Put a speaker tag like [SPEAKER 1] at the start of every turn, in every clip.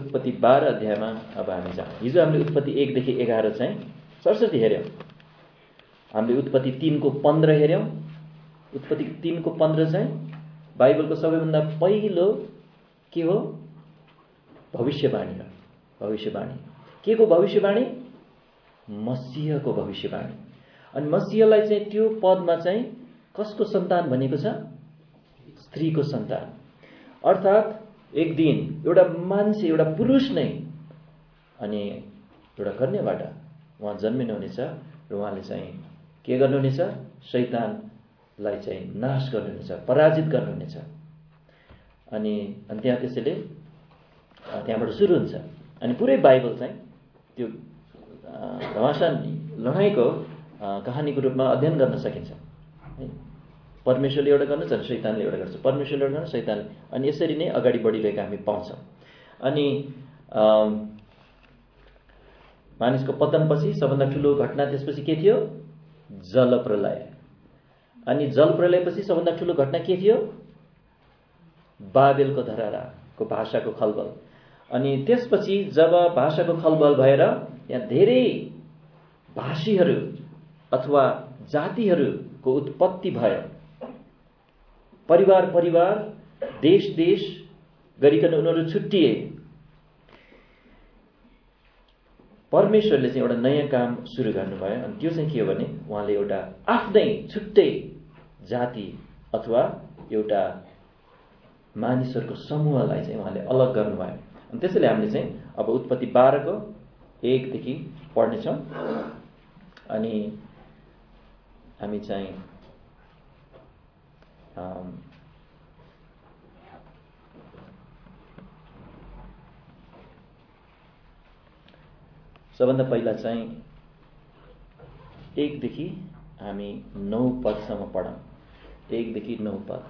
[SPEAKER 1] उत्पत्ति 12 अध्यायमा अब हामी जाउँ। हिजो हामीले उत्पत्ति 1 देखि 11 चाहिँ सरस्वती हेर्यौँ। हामीले उत्पत्ति 3 को 15 हेर्यौँ। उत्पत्ति 3 को 15 चाहिँ बाइबलको सबैभन्दा पहिलो के हो? भविष्यवाणी हो। भविष्यवाणी के को भविष्यवाणी? मसीहको भविष्यवाणी। अनि मसीहलाई चाहिँ त्यो पदमा चाहिँ कसको सन्तान भनेको छ? स्त्रीको सन्तान। अर्थात् एक दिन एउटा मान्छे, एउटा पुरुष नै अनि एउटा कन्याबाट उहाँ जन्मिनुहुनेछ र उहाँले चाहिँ के गर्नुहुनेछ? शैतानलाई चाहिँ नाश गर्नुहुनेछ, पराजित गर्नुहुनेछ। अनि त्यहाँ त्यसैले त्यहाँबाट सुरु हुन्छ। अनि पुरै बाइबल चाहिँ त्यो घमासान लडाइँको कहानीको रूपमा अध्ययन गर्न सकिन्छ। परमेश्वरले एउटा गर्नुहुन्छ अनि शैतानले एउटा गर्छ, परमेश्वरले एउटा गर्छ, शैतानले, अनि यसरी नै अगाडि बढिरहेको हामी पाउँछौँ। अनि मानिसको पतनपछि सबभन्दा ठुलो घटना त्यसपछि के थियो? जलप्रलय। अनि जलप्रलयपछि सबभन्दा ठुलो घटना के थियो? बाबेलको धरहराको भाषाको खलबल। अनि त्यसपछि जब भाषाको खलबल भएर यहाँ धेरै भाषीहरू अथवा जातिहरूको उत्पत्ति भयो, परिवार परिवार, देश देश गरिकन उनीहरू छुट्टिए, परमेश्वरले चाहिँ एउटा नयाँ काम सुरु गर्नुभयो। अनि त्यो चाहिँ के हो भने उहाँले एउटा आफ्नै छुट्टै जाति अथवा एउटा मानिसहरूको समूहलाई चाहिँ उहाँले अलग गर्नुभयो। अनि त्यसैले हामीले चाहिँ अब उत्पत्ति 12 को 1 देखि पढ्नेछौँ। अनि हामी चाहिँ सबभन्दा पहिला चाहिँ 1 देखि हामी 9 पदसम्म पढौँ। 1 देखि 9 पद।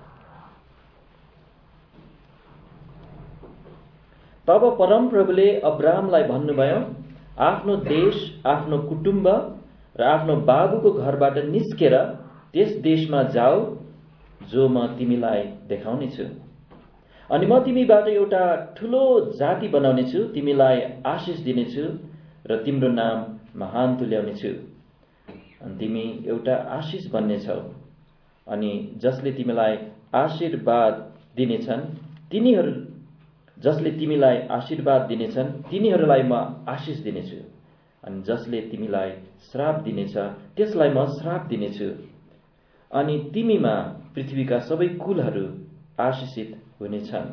[SPEAKER 1] तब परमप्रभुले अब्रामलाई भन्नुभयो, आफ्नो देश, आफ्नो कुटुम्ब र आफ्नो बाबुको घरबाट निस्केर त्यस देशमा जाऊ जो म तिमीलाई देखाउने छु। अनि म तिमीबाट एउटा ठुलो जाति बनाउने छु, तिमीलाई आशिष दिनेछु र तिम्रो नाम महान तुल्याउने छु। अनि तिमी एउटा आशिष बन्नेछौ। अनि जसले तिमीलाई आशीर्वाद दिनेछन् तिनीहरूलाई म आशिष दिनेछु। अनि जसले तिमीलाई श्राप दिनेछ त्यसलाई म श्राप दिनेछु। अनि तिमीमा पृथ्वीका सबै कुलहरू आशिषित हुनेछन्।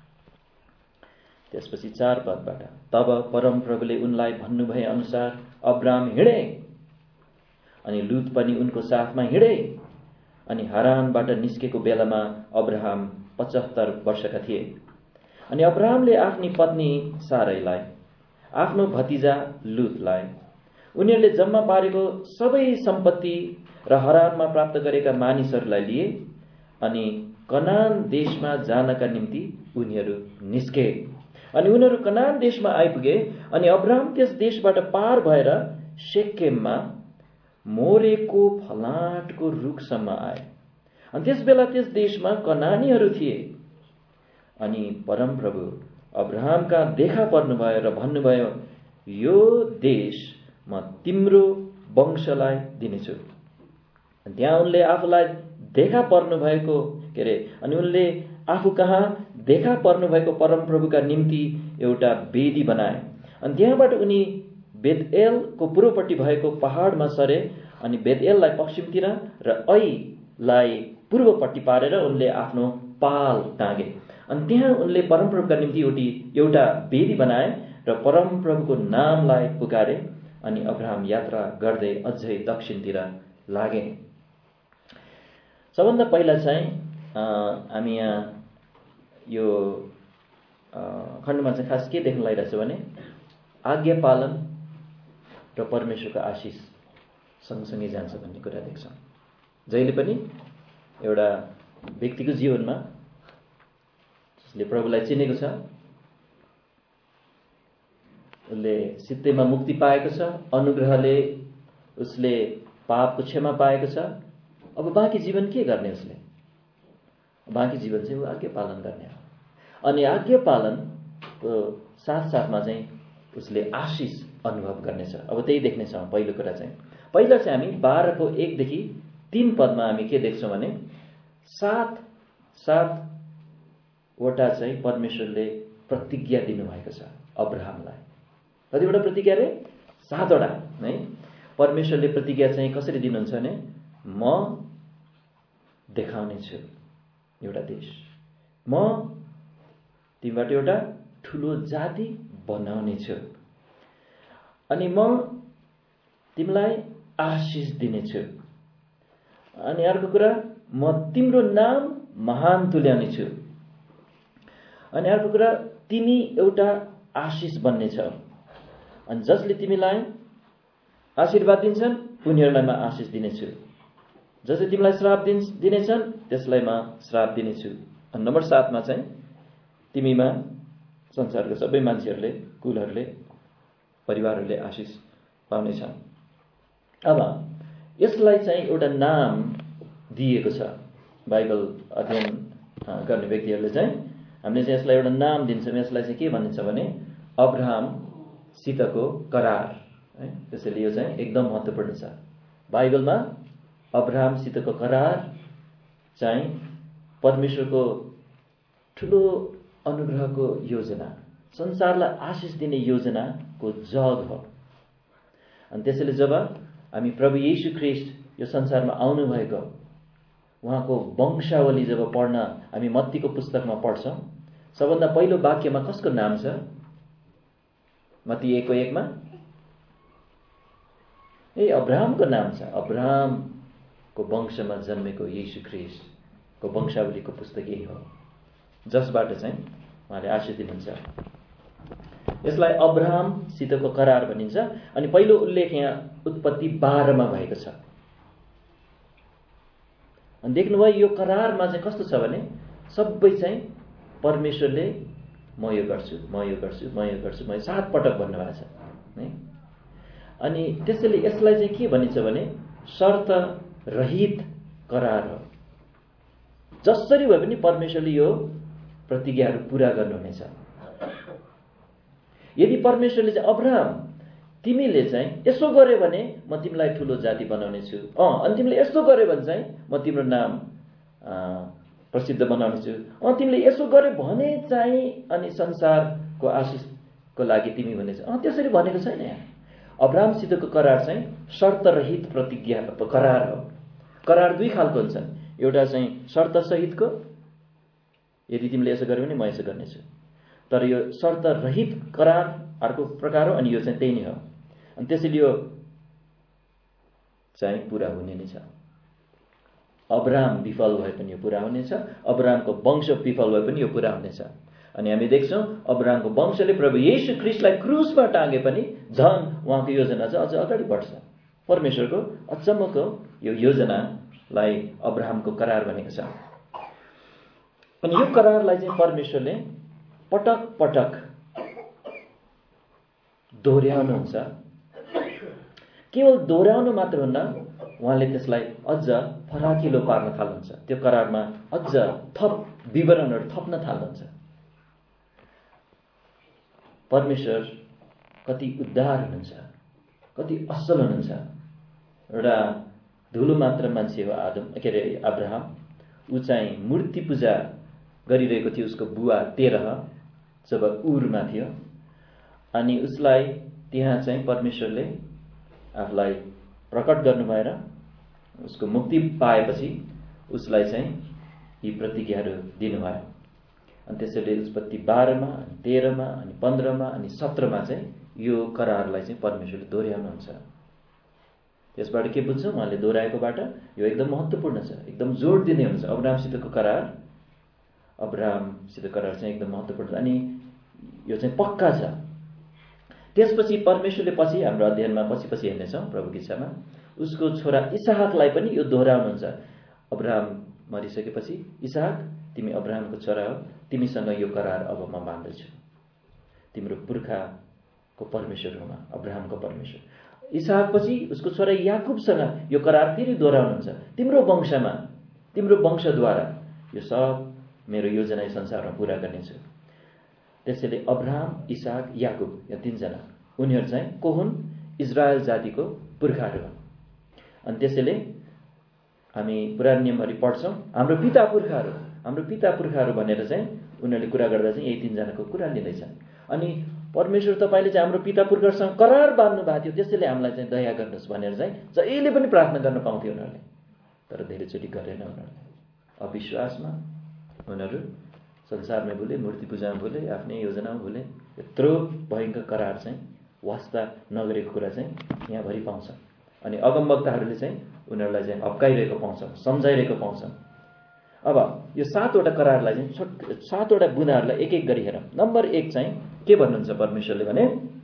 [SPEAKER 1] त्यसपछि 4 पदबाट, तब परमप्रभुले उनलाई भन्नुभए अनुसार अब्राम हिँडे। अनि लुत पनि उनको साथमा हिँडे। अनि हारानबाट निस्केको बेलामा अब्राहम 75 वर्षका थिए। अनि अब्राहमले आफ्नी पत्नी सारैलाई, आफ्नो भतिजा लुतलाई, उनीहरूले जम्मा पारेको सबै सम्पत्ति र हारानमा प्राप्त गरेका मानिसहरूलाई लिए। अनि कनान देशमा जानका निम्ति उनीहरू निस्के। अनि उनीहरू कनान देशमा आइपुगे। अनि अब्राहम त्यस देशबाट पार भएर शेकेममा मोरेको फलाँटको रुखसम्म आए। अनि त्यस बेला त्यस देशमा कनानीहरू थिए। अनि परमप्रभु अब्राहमका देखा पर्नुभयो र भन्नुभयो, यो देश म तिम्रो वंशलाई दिनेछु। त्यहाँ उनले आफूलाई देखा पर्नु भएको अनि उनले आफू कहाँ देखा पर्नु भएको परमप्रभुका निम्ति एउटा वेदी बनाए। अनि त्यहाँबाट उनी बेतएलको पूर्वपट्टि भएको पहाडमा सरे। अनि बेतएललाई पश्चिमतिर र ऐलाई पूर्वपट्टि पारेर उनले आफ्नो पाल टाँगे। अनि त्यहाँ उनले परमप्रभुका निम्ति एउटा वेदी बनाए र परमप्रभुको नामलाई पुकारे। अनि अब्राहम यात्रा गर्दै अझै दक्षिणतिर लागे। सबभन्दा पहिला चाहिँ हामी यहाँ यो खण्डमा चाहिँ खास के देख्न लागिरहेछ भने आज्ञा पालन र परमेश्वरको आशिष सँगसँगै जान्छ भन्ने कुरा देख्छौँ। जहिले पनि एउटा व्यक्तिको जीवनमा जसले प्रभुलाई चिनेको छ, उसले सित्तैमा मुक्ति पाएको छ, अनुग्रहले उसले पापको क्षमा पाएको छ। अब बाँकी जीवन के गर्ने उसले? बाँकी जीवन चाहिँ ऊ आज्ञा पालन गर्ने हो। अनि आज्ञा पालनको साथसाथमा चाहिँ उसले आशिष अनुभव गर्नेछ। अब त्यही देख्नेछौँ। पहिलो कुरा चाहिँ पहिला चाहिँ हामी 12 को 1 देखि 3 पदमा हामी के देख्छौँ भने 7 चाहिँ परमेश्वरले प्रतिज्ञा दिनुभएको छ अब्राहमलाई। कतिवटा प्रतिज्ञा रे? 7 वटा है। परमेश्वरले प्रतिज्ञा चाहिँ कसरी दिनुहुन्छ भने म देखाउने छु एउटा देश, म तिमीबाट एउटा ठुलो जाति बनाउने छु, अनि म तिमीलाई आशिष दिनेछु, अनि अर्को कुरा म तिम्रो नाम महान तुल्याउने छु, अनि अर्को कुरा तिमी एउटा आशिष बन्नेछौ, अनि जसले तिमीलाई आशीर्वाद दिन्छन् उनीहरूलाई म आशिष दिनेछु, जसले तिमीलाई श्राप दिनेछन् त्यसलाई म श्राप दिनेछु। अनि नम्बर 7 मा चाहिँ तिमीमा संसारका सबै मान्छेहरूले, कुलहरूले, परिवारहरूले आशिष पाउनेछन्। अब यसलाई चाहिँ एउटा नाम दिएको छ। बाइबल अध्ययन गर्ने व्यक्तिहरूले चाहिँ हामीले चाहिँ यसलाई एउटा नाम दिन्छौँ। यसलाई चाहिँ के भनिन्छ भने अब्राहमसितको करार है। त्यसैले यो चाहिँ एकदम महत्त्वपूर्ण छ। बाइबलमा अब्राहमसितको करार चाहिँ परमेश्वरको ठुलो अनुग्रहको योजना, संसारलाई आशिष दिने योजनाको जग हो। अनि त्यसैले जब हामी प्रभु येशू ख्रीष्ट यो संसारमा आउनुभएको उहाँको वंशावली जब पढ्न हामी मत्तीको पुस्तकमा पढ्छौँ, सबभन्दा पहिलो वाक्यमा कसको नाम छ? मत्ती 1:1 मा अब्राहमको नाम छ। अब्राहमको वंशमा जन्मेको येशू ख्रीष्टको वंशावलीको पुस्तक यही हो, जसबाट चाहिँ उहाँले आशिष दिनुहुन्छ। यसलाई अब्राहमसितको करार भनिन्छ। अनि पहिलो उल्लेख यहाँ उत्पत्ति 12 मा भएको छ। अनि देख्नुभयो यो करारमा चाहिँ कस्तो छ भने सबै चाहिँ परमेश्वरले म यो गर्छु, म यो गर्छु, म यो गर्छु, म 7 पटक भन्नुभएको छ है। अनि त्यसैले यसलाई चाहिँ के भनिन्छ भने शर्त रहित करार हो। जसरी भए पनि परमेश्वरले यो प्रतिज्ञाहरू पूरा गर्नुहुनेछ। यदि परमेश्वरले चाहिँ अब्राहम तिमीले चाहिँ यसो गर्यो भने म तिमीलाई ठुलो जाति बनाउने छु, अनि तिमीले यस्तो गर्यो भने चाहिँ म तिम्रो नाम प्रसिद्ध बनाउने छु, तिमीले यसो गर्यो भने चाहिँ अनि संसारको आशिषको लागि तिमी हुनेछ, त्यसरी भनेको छैन। यहाँ अब्राहमसितको करार चाहिँ शर्तरहित प्रतिज्ञा करार हो। करार 2 खालको हुन्छन्। एउटा चाहिँ शर्त सहितको, यदि तिमीले यसो गर्यो भने म यसो गर्नेछु, तर यो शर्त रहित करार अर्को प्रकार हो। अनि यो चाहिँ त्यही नै हो। अनि त्यसैले यो चाहिँ पूरा हुने नै छ। अब्राहम विफल भए पनि यो पूरा हुनेछ, अब्राहमको वंश विफल भए पनि यो पूरा हुनेछ। अनि हामी देख्छौँ अब्राहमको वंशले प्रभु येशू ख्रीष्टलाई क्रुसमा टाँगे पनि झन् उहाँको योजना चाहिँ अझ अगाडि बढ्छ। परमेश्वरको अचम्मको यो योजनालाई अब्राहमको करार भनेको छ। अनि यो करारलाई चाहिँ परमेश्वरले पटक पटक दोहोऱ्याउनुहुन्छ। केवल दोहोऱ्याउनु मात्र हुन्न, उहाँले त्यसलाई अझ फराकिलो पार्न थाल्नुहुन्छ। त्यो करारमा अझ थप विवरणहरू थप्न थाल्नुहुन्छ। परमेश्वर कति उद्धार हुनुहुन्छ, कति असल हुनुहुन्छ। एउटा धुलो मात्र मान्छे हो अब्राहम। ऊ चाहिँ मूर्ति पूजा गरिरहेको थियो उसको बुवा तेरह जब उरमा थियो। अनि उसलाई त्यहाँ चाहिँ परमेश्वरले आफूलाई प्रकट गर्नु भएर उसको मुक्ति पाएपछि उसलाई चाहिँ यी प्रतिज्ञाहरू दिनुभयो। अनि त्यसैले उत्पत्ति 12 मा, 13 मा, अनि 15 मा, अनि 17 मा चाहिँ यो करारलाई चाहिँ परमेश्वरले दोहोऱ्याउनुहुन्छ। यसबाट के बुझ्छौँ? उहाँले दोहोऱ्याएकोबाट यो एकदम महत्त्वपूर्ण छ, एकदम जोड दिने हुन्छ। अब्राहमसितको करार चाहिँ एकदम महत्त्वपूर्ण। अनि यो चाहिँ पक्का छ। त्यसपछि परमेश्वरले पछि हाम्रो अध्ययनमा पछि हेर्नेछौँ प्रभुको इच्छामा उसको छोरा इसहाकलाई पनि यो दोहोऱ्याउनुहुन्छ। अब्राहम मरिसकेपछि इसहाक तिमी अब्राहमको छोरा हो, तिमीसँग यो करार अब म बाँध्दैछु। तिम्रो पुर्खाको परमेश्वर हुँ म, अब्राहमको परमेश्वर। इसहाकपछि उसको छोरा याकुबसँग यो करार फेरि दोहोऱ्याउनुहुन्छ। तिम्रो वंशमा, तिम्रो वंशद्वारा यो सब मेरो योजना संसारमा पूरा गर्नेछु। त्यसैले अब्राहम, इसाक, याकुब यो 3 जना उनीहरू चाहिँ को हुन्? इजरायल जातिको पुर्खाहरू हुन्। अनि त्यसैले हामी पुरानो नियमहरू पढ्छौँ, हाम्रो पिता पुर्खाहरू भनेर चाहिँ उनीहरूले कुरा गर्दा चाहिँ यही 3 जनाको कुरा लिँदैछन्। अनि परमेश्वर तपाईँले चाहिँ हाम्रो पिता पुर्खाहरूसँग करार बाँध्नु भएको थियो, त्यसैले हामीलाई चाहिँ दया गर्नुहोस् भनेर चाहिँ जहिले पनि प्रार्थना गर्न पाउँथ्यो उनीहरूले। तर धेरैचोटि गरेन उनीहरूले। अविश्वासमा उनीहरू संसारमै भुले, मूर्ति पूजामा भुले, आफ्नै योजनामा भुले। यत्रो भयङ्कर करार चाहिँ वास्ता नगरेको कुरा चाहिँ यहाँभरि पाउँछ। अनि अगमवक्ताहरूले चाहिँ उनीहरूलाई चाहिँ हप्काइरहेको पाउँछौँ, सम्झाइरहेको पाउँछौँ। अब यो 7वटा करारलाई चाहिँ 7वटा बुँदाहरूलाई एक एक गरी हेरौँ। नम्बर 1 चाहिँ के भन्नुहुन्छ परमेश्वरले भने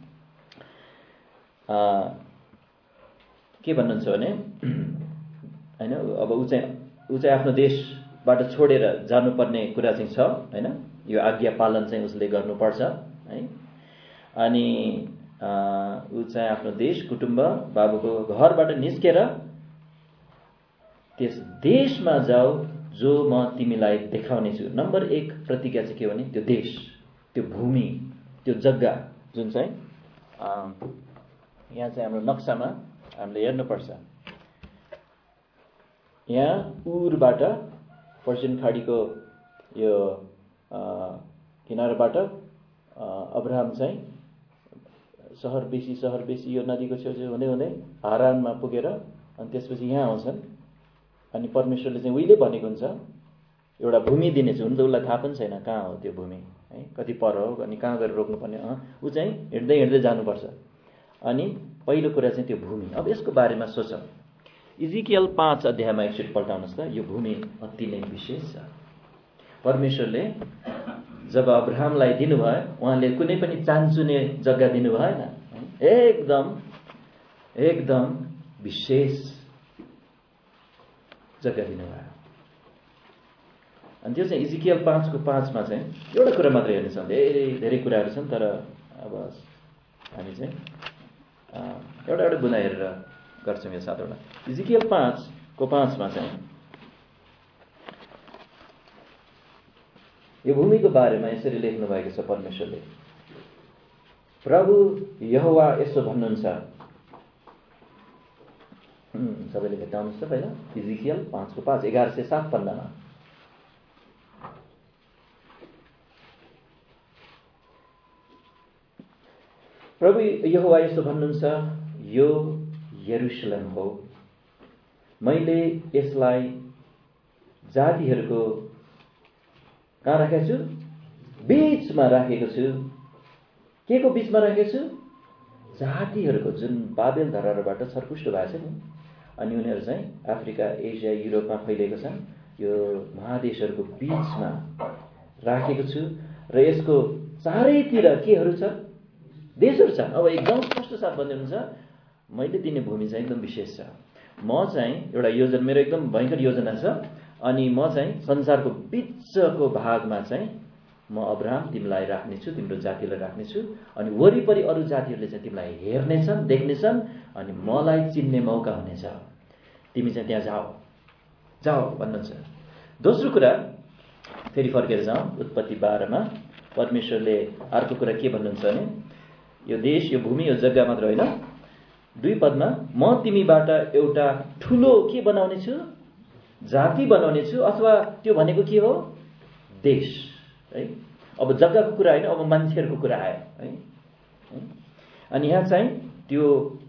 [SPEAKER 1] होइन, अब ऊ चाहिँ आफ्नो देशबाट छोडेर जानुपर्ने कुरा चाहिँ छ होइन। यो आज्ञा पालन चाहिँ उसले गर्नुपर्छ है। अनि ऊ चाहिँ आफ्नो देश, कुटुम्ब, बाबुको घरबाट निस्केर त्यस देशमा जाऊ जो म तिमीलाई देखाउने छु। नम्बर 1 प्रतिज्ञा चाहिँ के भने त्यो देश, त्यो भूमि, त्यो जग्गा जुन चाहिँ यहाँ चाहिँ हाम्रो नक्सामा हामीले हेर्नुपर्छ। यहाँ उरबाट पर्सियन खाडीको यो किनाराबाट अब्राहम चाहिँ सहर बेसी यो नदीको छेउछेउ हुँदै हुँदै हारानमा पुगेर अनि त्यसपछि यहाँ आउँछन्। अनि परमेश्वरले चाहिँ उहिले भनेको हुन्छ एउटा भूमि दिनेछु। हुन त उसलाई थाहा पनि छैन कहाँ हो त्यो भूमि है, कति पर हो, अनि कहाँ गएर रोक्नुपर्ने। ऊ चाहिँ हिँड्दै जानुपर्छ। अनि पहिलो कुरा चाहिँ त्यो भूमि। अब यसको बारेमा सोचौँ। इजिकियल 5 अध्यायमा एकचोटि पल्टाउनुहोस् त। यो भूमि अति नै विशेष छ। परमेश्वरले जब अब्राहमलाई दिनुभयो, उहाँले कुनै पनि चान्चुने जग्गा दिनु भएन, एकदम विशेष जग्गा दिनुभयो। अनि त्यो चाहिँ इजिकियल 5:5 चाहिँ एउटा कुरा मात्रै हेर्नेछौँ। धेरै कुराहरू छन्, तर अब हामी चाहिँ एउटा बुँदा हेरेर गर्छौँ यो 7वटा। इजिकियल 5:5 चाहिँ यो भूमिको बारेमा यसरी लेख्नु भएको छ परमेश्वरले। प्रभु यहोवा यसो भन्नुहुन्छ, सबैले भेट्टाउनुहोस् त पहिला। इजिकियल 5:5 1107 पन्नामा। प्रभु यहोवा यसो भन्नुहुन्छ, यो यरुशलेम हो, मैले यसलाई जातिहरूको कहाँ राखेको छु? बीचमा राखेको छु। के को बीचमा राखेको छु? जातिहरूको, जुन बाबेल धराबाट छरपुष्ट भएको छ नि। अनि उनीहरू चाहिँ अफ्रिका, एसिया, युरोपमा फैलिएको छन्। यो महादेशहरूको बीचमा राखेको छु र यसको चारैतिर केहरू छ? देशहरू छ। अब एकदम स्पष्ट साथ भन्नुहुन्छ, मैले दिने भूमि चाहिँ एकदम विशेष छ। म चाहिँ एउटा योजना, मेरो एकदम भयङ्कर योजना छ। अनि म चाहिँ संसारको बिचको भागमा चाहिँ म अब्राहम तिमीलाई राख्नेछु, तिम्रो जातिलाई राख्नेछु। अनि वरिपरि अरू जातिहरूले चाहिँ तिमीलाई हेर्नेछन्, देख्नेछन्, अनि मलाई चिन्ने मौका हुनेछ। तिमी चाहिँ त्यहाँ जाऊ भन्नुहुन्छ। दोस्रो कुरा फेरि फर्केर जाउँ उत्पत्ति 12मा। परमेश्वरले अर्को कुरा के भन्नुहुन्छ भने यो देश, यो भूमि, यो जग्गा मात्र होइन, 2 पदमा म तिमीबाट एउटा ठुलो के बनाउने छु? जाति बनाउने छु। अथवा त्यो भनेको के हो? देश है। अब जग्गाको कुरा होइन, अब मान्छेहरूको कुरा आयो है। अनि यहाँ चाहिँ त्यो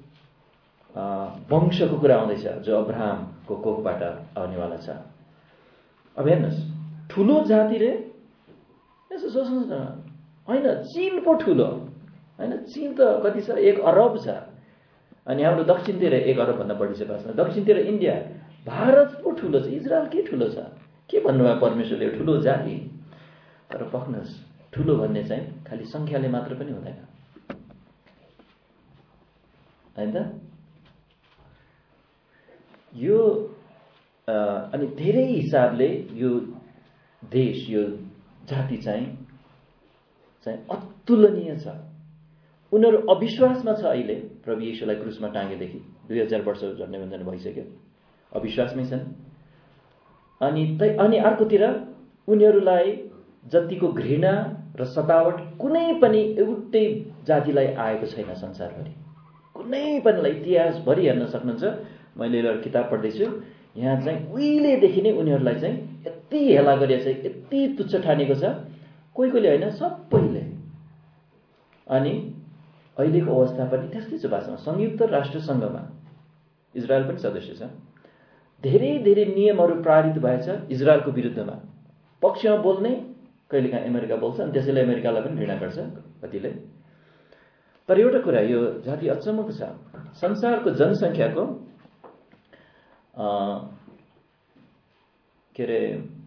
[SPEAKER 1] वंशको कुरा आउँदैछ जो अब्राहमको कोखबाट आउनेवाला छ। अब हेर्नुहोस्, ठुलो जाति रे, यसो सोच्नुहोस् न। होइन, चीन पो ठुलो होइन। चीन त कति छ? 1 अरब छ। अनि हाम्रो दक्षिणतिर 1 अरबभन्दा बढी छ बाँच्न। दक्षिणतिर इन्डिया, भारत पो ठुलो छ। इजरायल के ठुलो छ? के भन्नुभयो परमेश्वरले? ठुलो जाति। तर पक्नुहोस्, ठुलो भन्ने चाहिँ खालि संख्याले मात्र पनि हुँदैन होइन त। यो अनि धेरै हिसाबले यो देश, यो जाति चाहिँ अतुलनीय छ। उनीहरू अविश्वासमा छ। अहिले प्रभु येशूलाई क्रुसमा टाँगेदेखि 2000 वर्ष झन्डै भइसक्यो, अविश्वासमै छन्। अनि अर्कोतिर उनीहरूलाई जतिको घृणा र सतावट कुनै पनि एउटै जातिलाई आएको छैन संसारभरि। कुनै पनि इतिहासभरि हेर्न सक्नुहुन्छ। मैले एउटा किताब पढ्दैछु, यहाँ चाहिँ उहिलेदेखि नै उनीहरूलाई चाहिँ यति हेला गरिएको छ, यति तुच्छ ठानेको छ, कोही कोहीले होइन, सबैले। अनि अहिलेको अवस्था पनि त्यस्तै छ। वास्तवमा संयुक्त राष्ट्र सङ्घमा इजरायल पनि सदस्य छ। धेरै धेरै नियमहरू पारित भएछ इजरायलको विरुद्धमा। पक्षमा बोल्ने कहिलेकाहीँ अमेरिका बोल्छ, अनि त्यसैले अमेरिकालाई पनि घृणा गर्छ कतिले। तर एउटा कुरा, यो जाति अचम्मको छ। संसारको जनसङ्ख्याको के अरे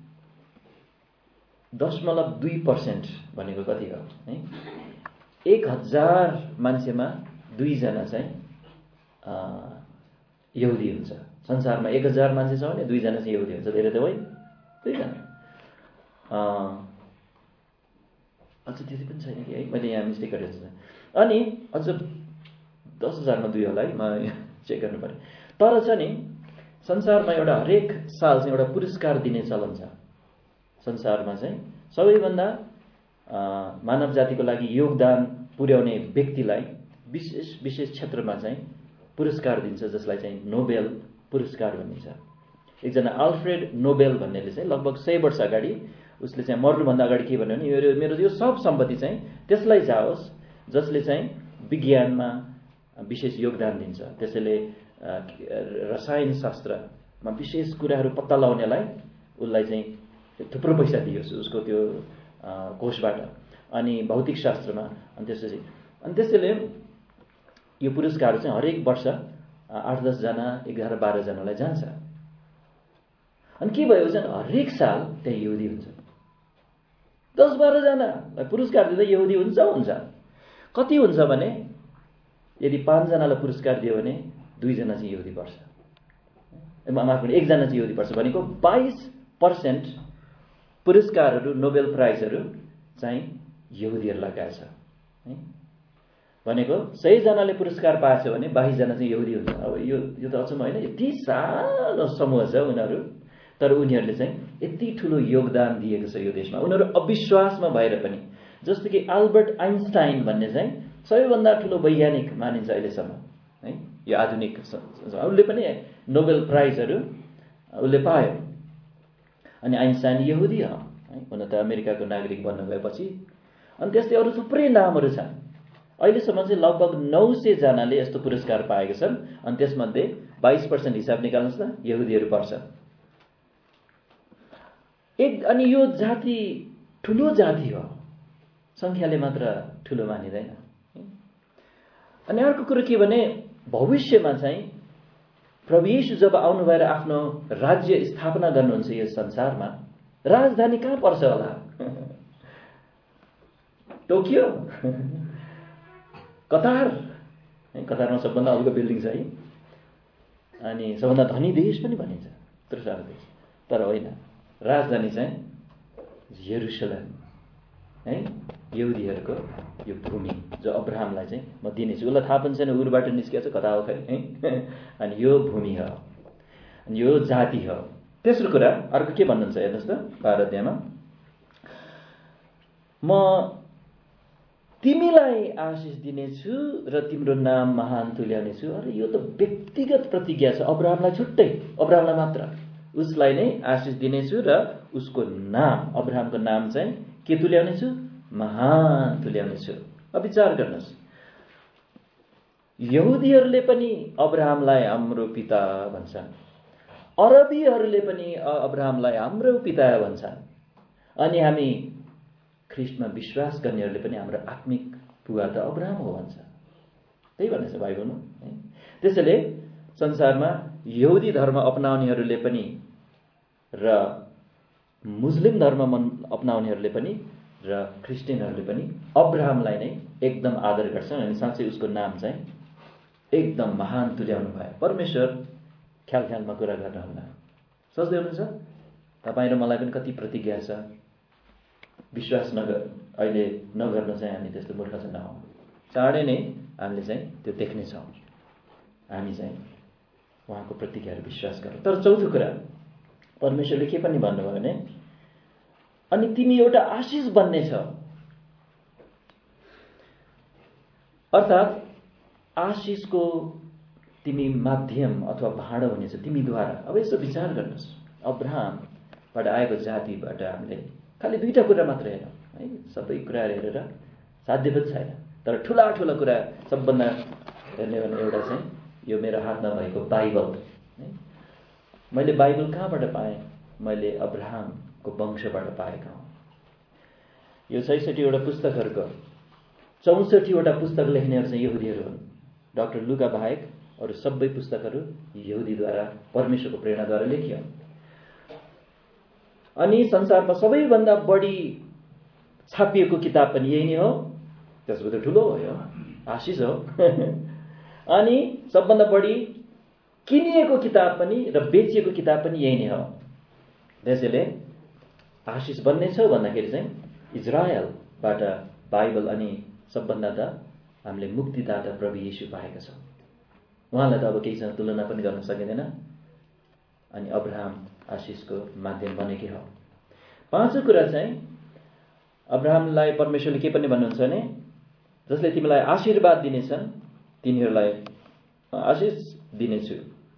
[SPEAKER 1] 0.2% भनेको कति हो है? 1000 मान्छेमा 2 जना चाहिँ यहुदी हुन्छ। संसारमा 1000 मान्छे छ भने 2 जना चाहिँ यहुदी हुन्छ। धेरै त होइन, 2 जना। अझ त्यति पनि छैन कि है, मैले यहाँ मिस्टेक गरेको छु। अनि अझ 10,000 मा 2 होला है, म चेक गर्नु पर्यो। तर छ नि संसारमा एउटा हरेक साल चाहिँ एउटा पुरस्कार दिने चलन छ। संसारमा चाहिँ सबैभन्दा मानव जातिको लागि योगदान पुर्याउने व्यक्तिलाई विशेष विशेष क्षेत्रमा चाहिँ पुरस्कार दिन्छ, जसलाई चाहिँ नोबेल पुरस्कार भनिन्छ। एकजना अल्फ्रेड नोबेल भन्नेले चाहिँ लगभग 100 वर्ष अगाडि उसले चाहिँ मर्नुभन्दा अगाडि के भन्यो भने मेरो यो सब सम्पत्ति चाहिँ त्यसलाई जाओस् जसले चाहिँ विज्ञानमा विशेष योगदान दिन्छ। त्यसैले रसायन शास्त्रमा विशेष कुराहरू पत्ता लगाउनेलाई उसलाई चाहिँ थुप्रो पैसा दियोस् उसको त्यो कोषबाट। अनि भौतिक शास्त्रमा अनि त्यसैले यो पुरस्कार चाहिँ हरेक वर्ष 8-10 जना 11-12 जनालाई जान्छ। अनि के भयो चाहिँ हरेक साल त्यही यहुदी हुन्छ। 10-12 जनालाई पुरस्कार दिँदा यहुदी हुन्छ। कति हुन्छ भने यदि 5 जनालाई पुरस्कार दियो भने 2 जना चाहिँ यहुदी पर्छ। माफ गर्नु, 1 जना चाहिँ यहुदी पर्छ। भनेको 22% पुरस्कारहरू, नोबेल प्राइजहरू चाहिँ यहुदीहरूलाई गएछ है। भनेको 100 जनाले पुरस्कार पाएछ भने 22 जना चाहिँ यहुदी हुन्छ। अब यो त अचम्म होइन, यति सानो समूह छ उनीहरू, तर उनीहरूले चाहिँ यति ठुलो योगदान दिएको छ यो देशमा। उनीहरू अविश्वासमा भएर पनि, जस्तो कि अल्बर्ट आइन्स्टाइन भन्ने चाहिँ सबैभन्दा ठुलो वैज्ञानिक मानिन्छ अहिलेसम्म है, यो आधुनिक। उसले पनि नोबेल प्राइजहरू उसले पायो। अनि आइन्स्टाइन यहुदी हो है, हुन त अमेरिकाको नागरिक बन्न गएपछि। अनि त्यस्तै अरू थुप्रै नामहरू छन्। अहिलेसम्म चाहिँ लगभग 900 जनाले यस्तो पुरस्कार पाएका छन्। अनि त्यसमध्ये 22% हिसाब निकाल्नुहोस् न, यहुदीहरू पर्छ। अनि यो जाति ठुलो जाति हो, संख्याले मात्र ठुलो मानिँदैन। अनि अर्को कुरो के भने, भविष्यमा चाहिँ प्रभु येशू जब आउनु भएर आफ्नो राज्य स्थापना गर्नुहुन्छ यो संसारमा, राजधानी कहाँ पर्छ होला? Tokyo, Qatar. कतारमा सबभन्दा अग्लो बिल्डिङ छ है। अनि सबभन्दा धनी देश पनि भनिन्छ, त्यत्रो सानो देश। तर होइन, राजधानी चाहिँ यरुशलेम है, यहुदीहरूको यो भूमि जो अब्राहमलाई चाहिँ म दिनेछु। उसलाई थाहा पनि छैन उरबाट निस्किएको छ, कता हो खै है। अनि यो भूमि हो, अनि यो जाति हो। तेस्रो कुरा अर्को के भन्नुहुन्छ हेर्नुहोस् त 12 अध्यायमा, म तिमीलाई आशिष दिनेछु र तिम्रो नाम महान तुल्याउनेछु। अरे यो त व्यक्तिगत प्रतिज्ञा छ, अब्राहमलाई छुट्टै, अब्राहमलाई मात्र। उसलाई नै आशिष दिनेछु र उसको नाम, अब्राहमको नाम चाहिँ के तुल्याउनेछु? महान तुल्याउनेछु। अब विचार गर्नुहोस्, यहुदीहरूले पनि अब्राहमलाई हाम्रो पिता भन्छन्, अरबीहरूले पनि अब्राहमलाई हाम्रो पिता भन्छन्, अनि हामी ख्रिस्टमा विश्वास गर्नेहरूले पनि हाम्रो आत्मिक बुवा त अब्राहम हो भन्छ। त्यही भन्दैछ बाइबलमा है। त्यसैले संसारमा यहुदी धर्म अपनाउनेहरूले पनि र मुस्लिम धर्म अपनाउनेहरूले पनि र क्रिस्चियनहरूले पनि अब्राहमलाई नै एकदम आदर गर्छन्। अनि साँच्चै उसको नाम चाहिँ एकदम महान तुल्याउनु भयो। परमेश्वर ख्यालमा कुरा गर्नुहुन्न। सोच्दै हुनुहुन्छ तपाईँ र मलाई पनि कति प्रतिज्ञा छ, विश्वास अहिले नगर्नु चाहिँ हामी त्यस्तो मूर्ख चाहिँ नहौँ। चाँडै नै हामीले चाहिँ त्यो देख्नेछौँ। हामी चाहिँ उहाँको प्रतिज्ञाहरू विश्वास गरौँ। तर चौथो कुरा, परमेश्वरले के पनि भन्नुभयो भने, अनि तिमी एउटा आशिष बन्नेछौ। अर्थात् आशिषको तिमी माध्यम अथवा भाँडो हुनेछ तिमीद्वारा। अब यसो विचार गर्नुहोस्, अब्राहमबाट आएको जातिबाट हामीले खालि दुईटा कुरा मात्र हेरौँ है, सबै कुरा हेरेर साध्य पनि छैन। तर ठुला ठुला कुरा सबभन्दा हेर्ने भने एउटा चाहिँ यो मेरो हातमा भएको बाइबल है। मैले बाइबल कहाँबाट पाएँ? मैले अब्राहमको वंशबाट पाएका हुँ। यो 66वटा पुस्तकहरूको 64वटा पुस्तक लेख्नेहरू चाहिँ यहुदीहरू हुन्। डाक्टर लुका बाहेक अरू सबै पुस्तकहरू यहुदीद्वारा परमेश्वरको प्रेरणाद्वारा लेखियो। अनि संसारमा सबैभन्दा बढी छापिएको किताब पनि यही नै हो। त्यसको त ठुलो हो, यो आशिष हो। अनि सबभन्दा बढी किनिएको किताब पनि र बेचिएको किताब पनि यही नै हो। त्यसैले आशिष बन्ने छ भन्दाखेरि चाहिँ इजरायलबाट बाइबल अनि सबभन्दा त हामीले मुक्तिदाता प्रभु येशू पाएका छौँ। उहाँलाई त अब केहीसँग तुलना पनि गर्न सकिँदैन। अनि अब्राहम आशिषको माध्यम बनेकै हो। पाँचौं कुरा चाहिँ अब्राहमलाई परमेश्वरले के पनि भन्नुहुन्छ भने जसले तिमीलाई आशीर्वाद दिनेछन् तिनीहरूलाई आशिष दिनेछु।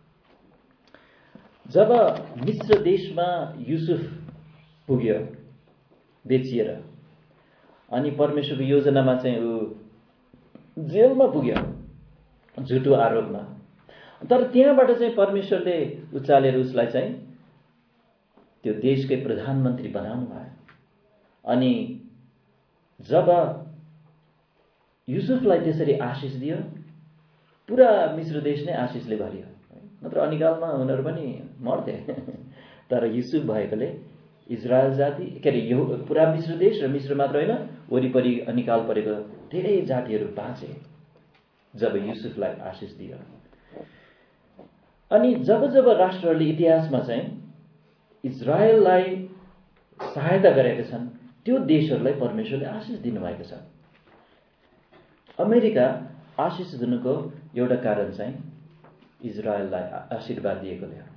[SPEAKER 1] जब मिस्र देशमा युसुफ पुग्यो बेचिएर, अनि परमेश्वरको योजनामा चाहिँ ऊ जेलमा पुग्यो झुटो आरोपमा, तर त्यहाँबाट चाहिँ परमेश्वरले उचालेर उसलाई चाहिँ त्यो देशकै प्रधानमन्त्री बनाउनु भयो। अनि जब युसुफलाई त्यसरी आशिष दियो, पुरा मिस्र देश नै आशिषले भरियो। नत्र अनिकालमा उनीहरू पनि मर्थे। तर युसुफ भएकोले इजरायल जाति के अरे पुरा मिस्र देश र मिस्र मात्र होइन वरिपरि अनिकाल परेको धेरै जातिहरू बाँचे जब युसुफलाई आशिष दियो। अनि जब जब राष्ट्रहरूले इतिहासमा चाहिँ इजरायललाई सहायता गरेका छन् त्यो देशहरूलाई परमेश्वरले आशिष दिनुभएको छ। अमेरिका आशिष दिनुको एउटा कारण चाहिँ इजरायललाई आशीर्वाद दिएकोले हो।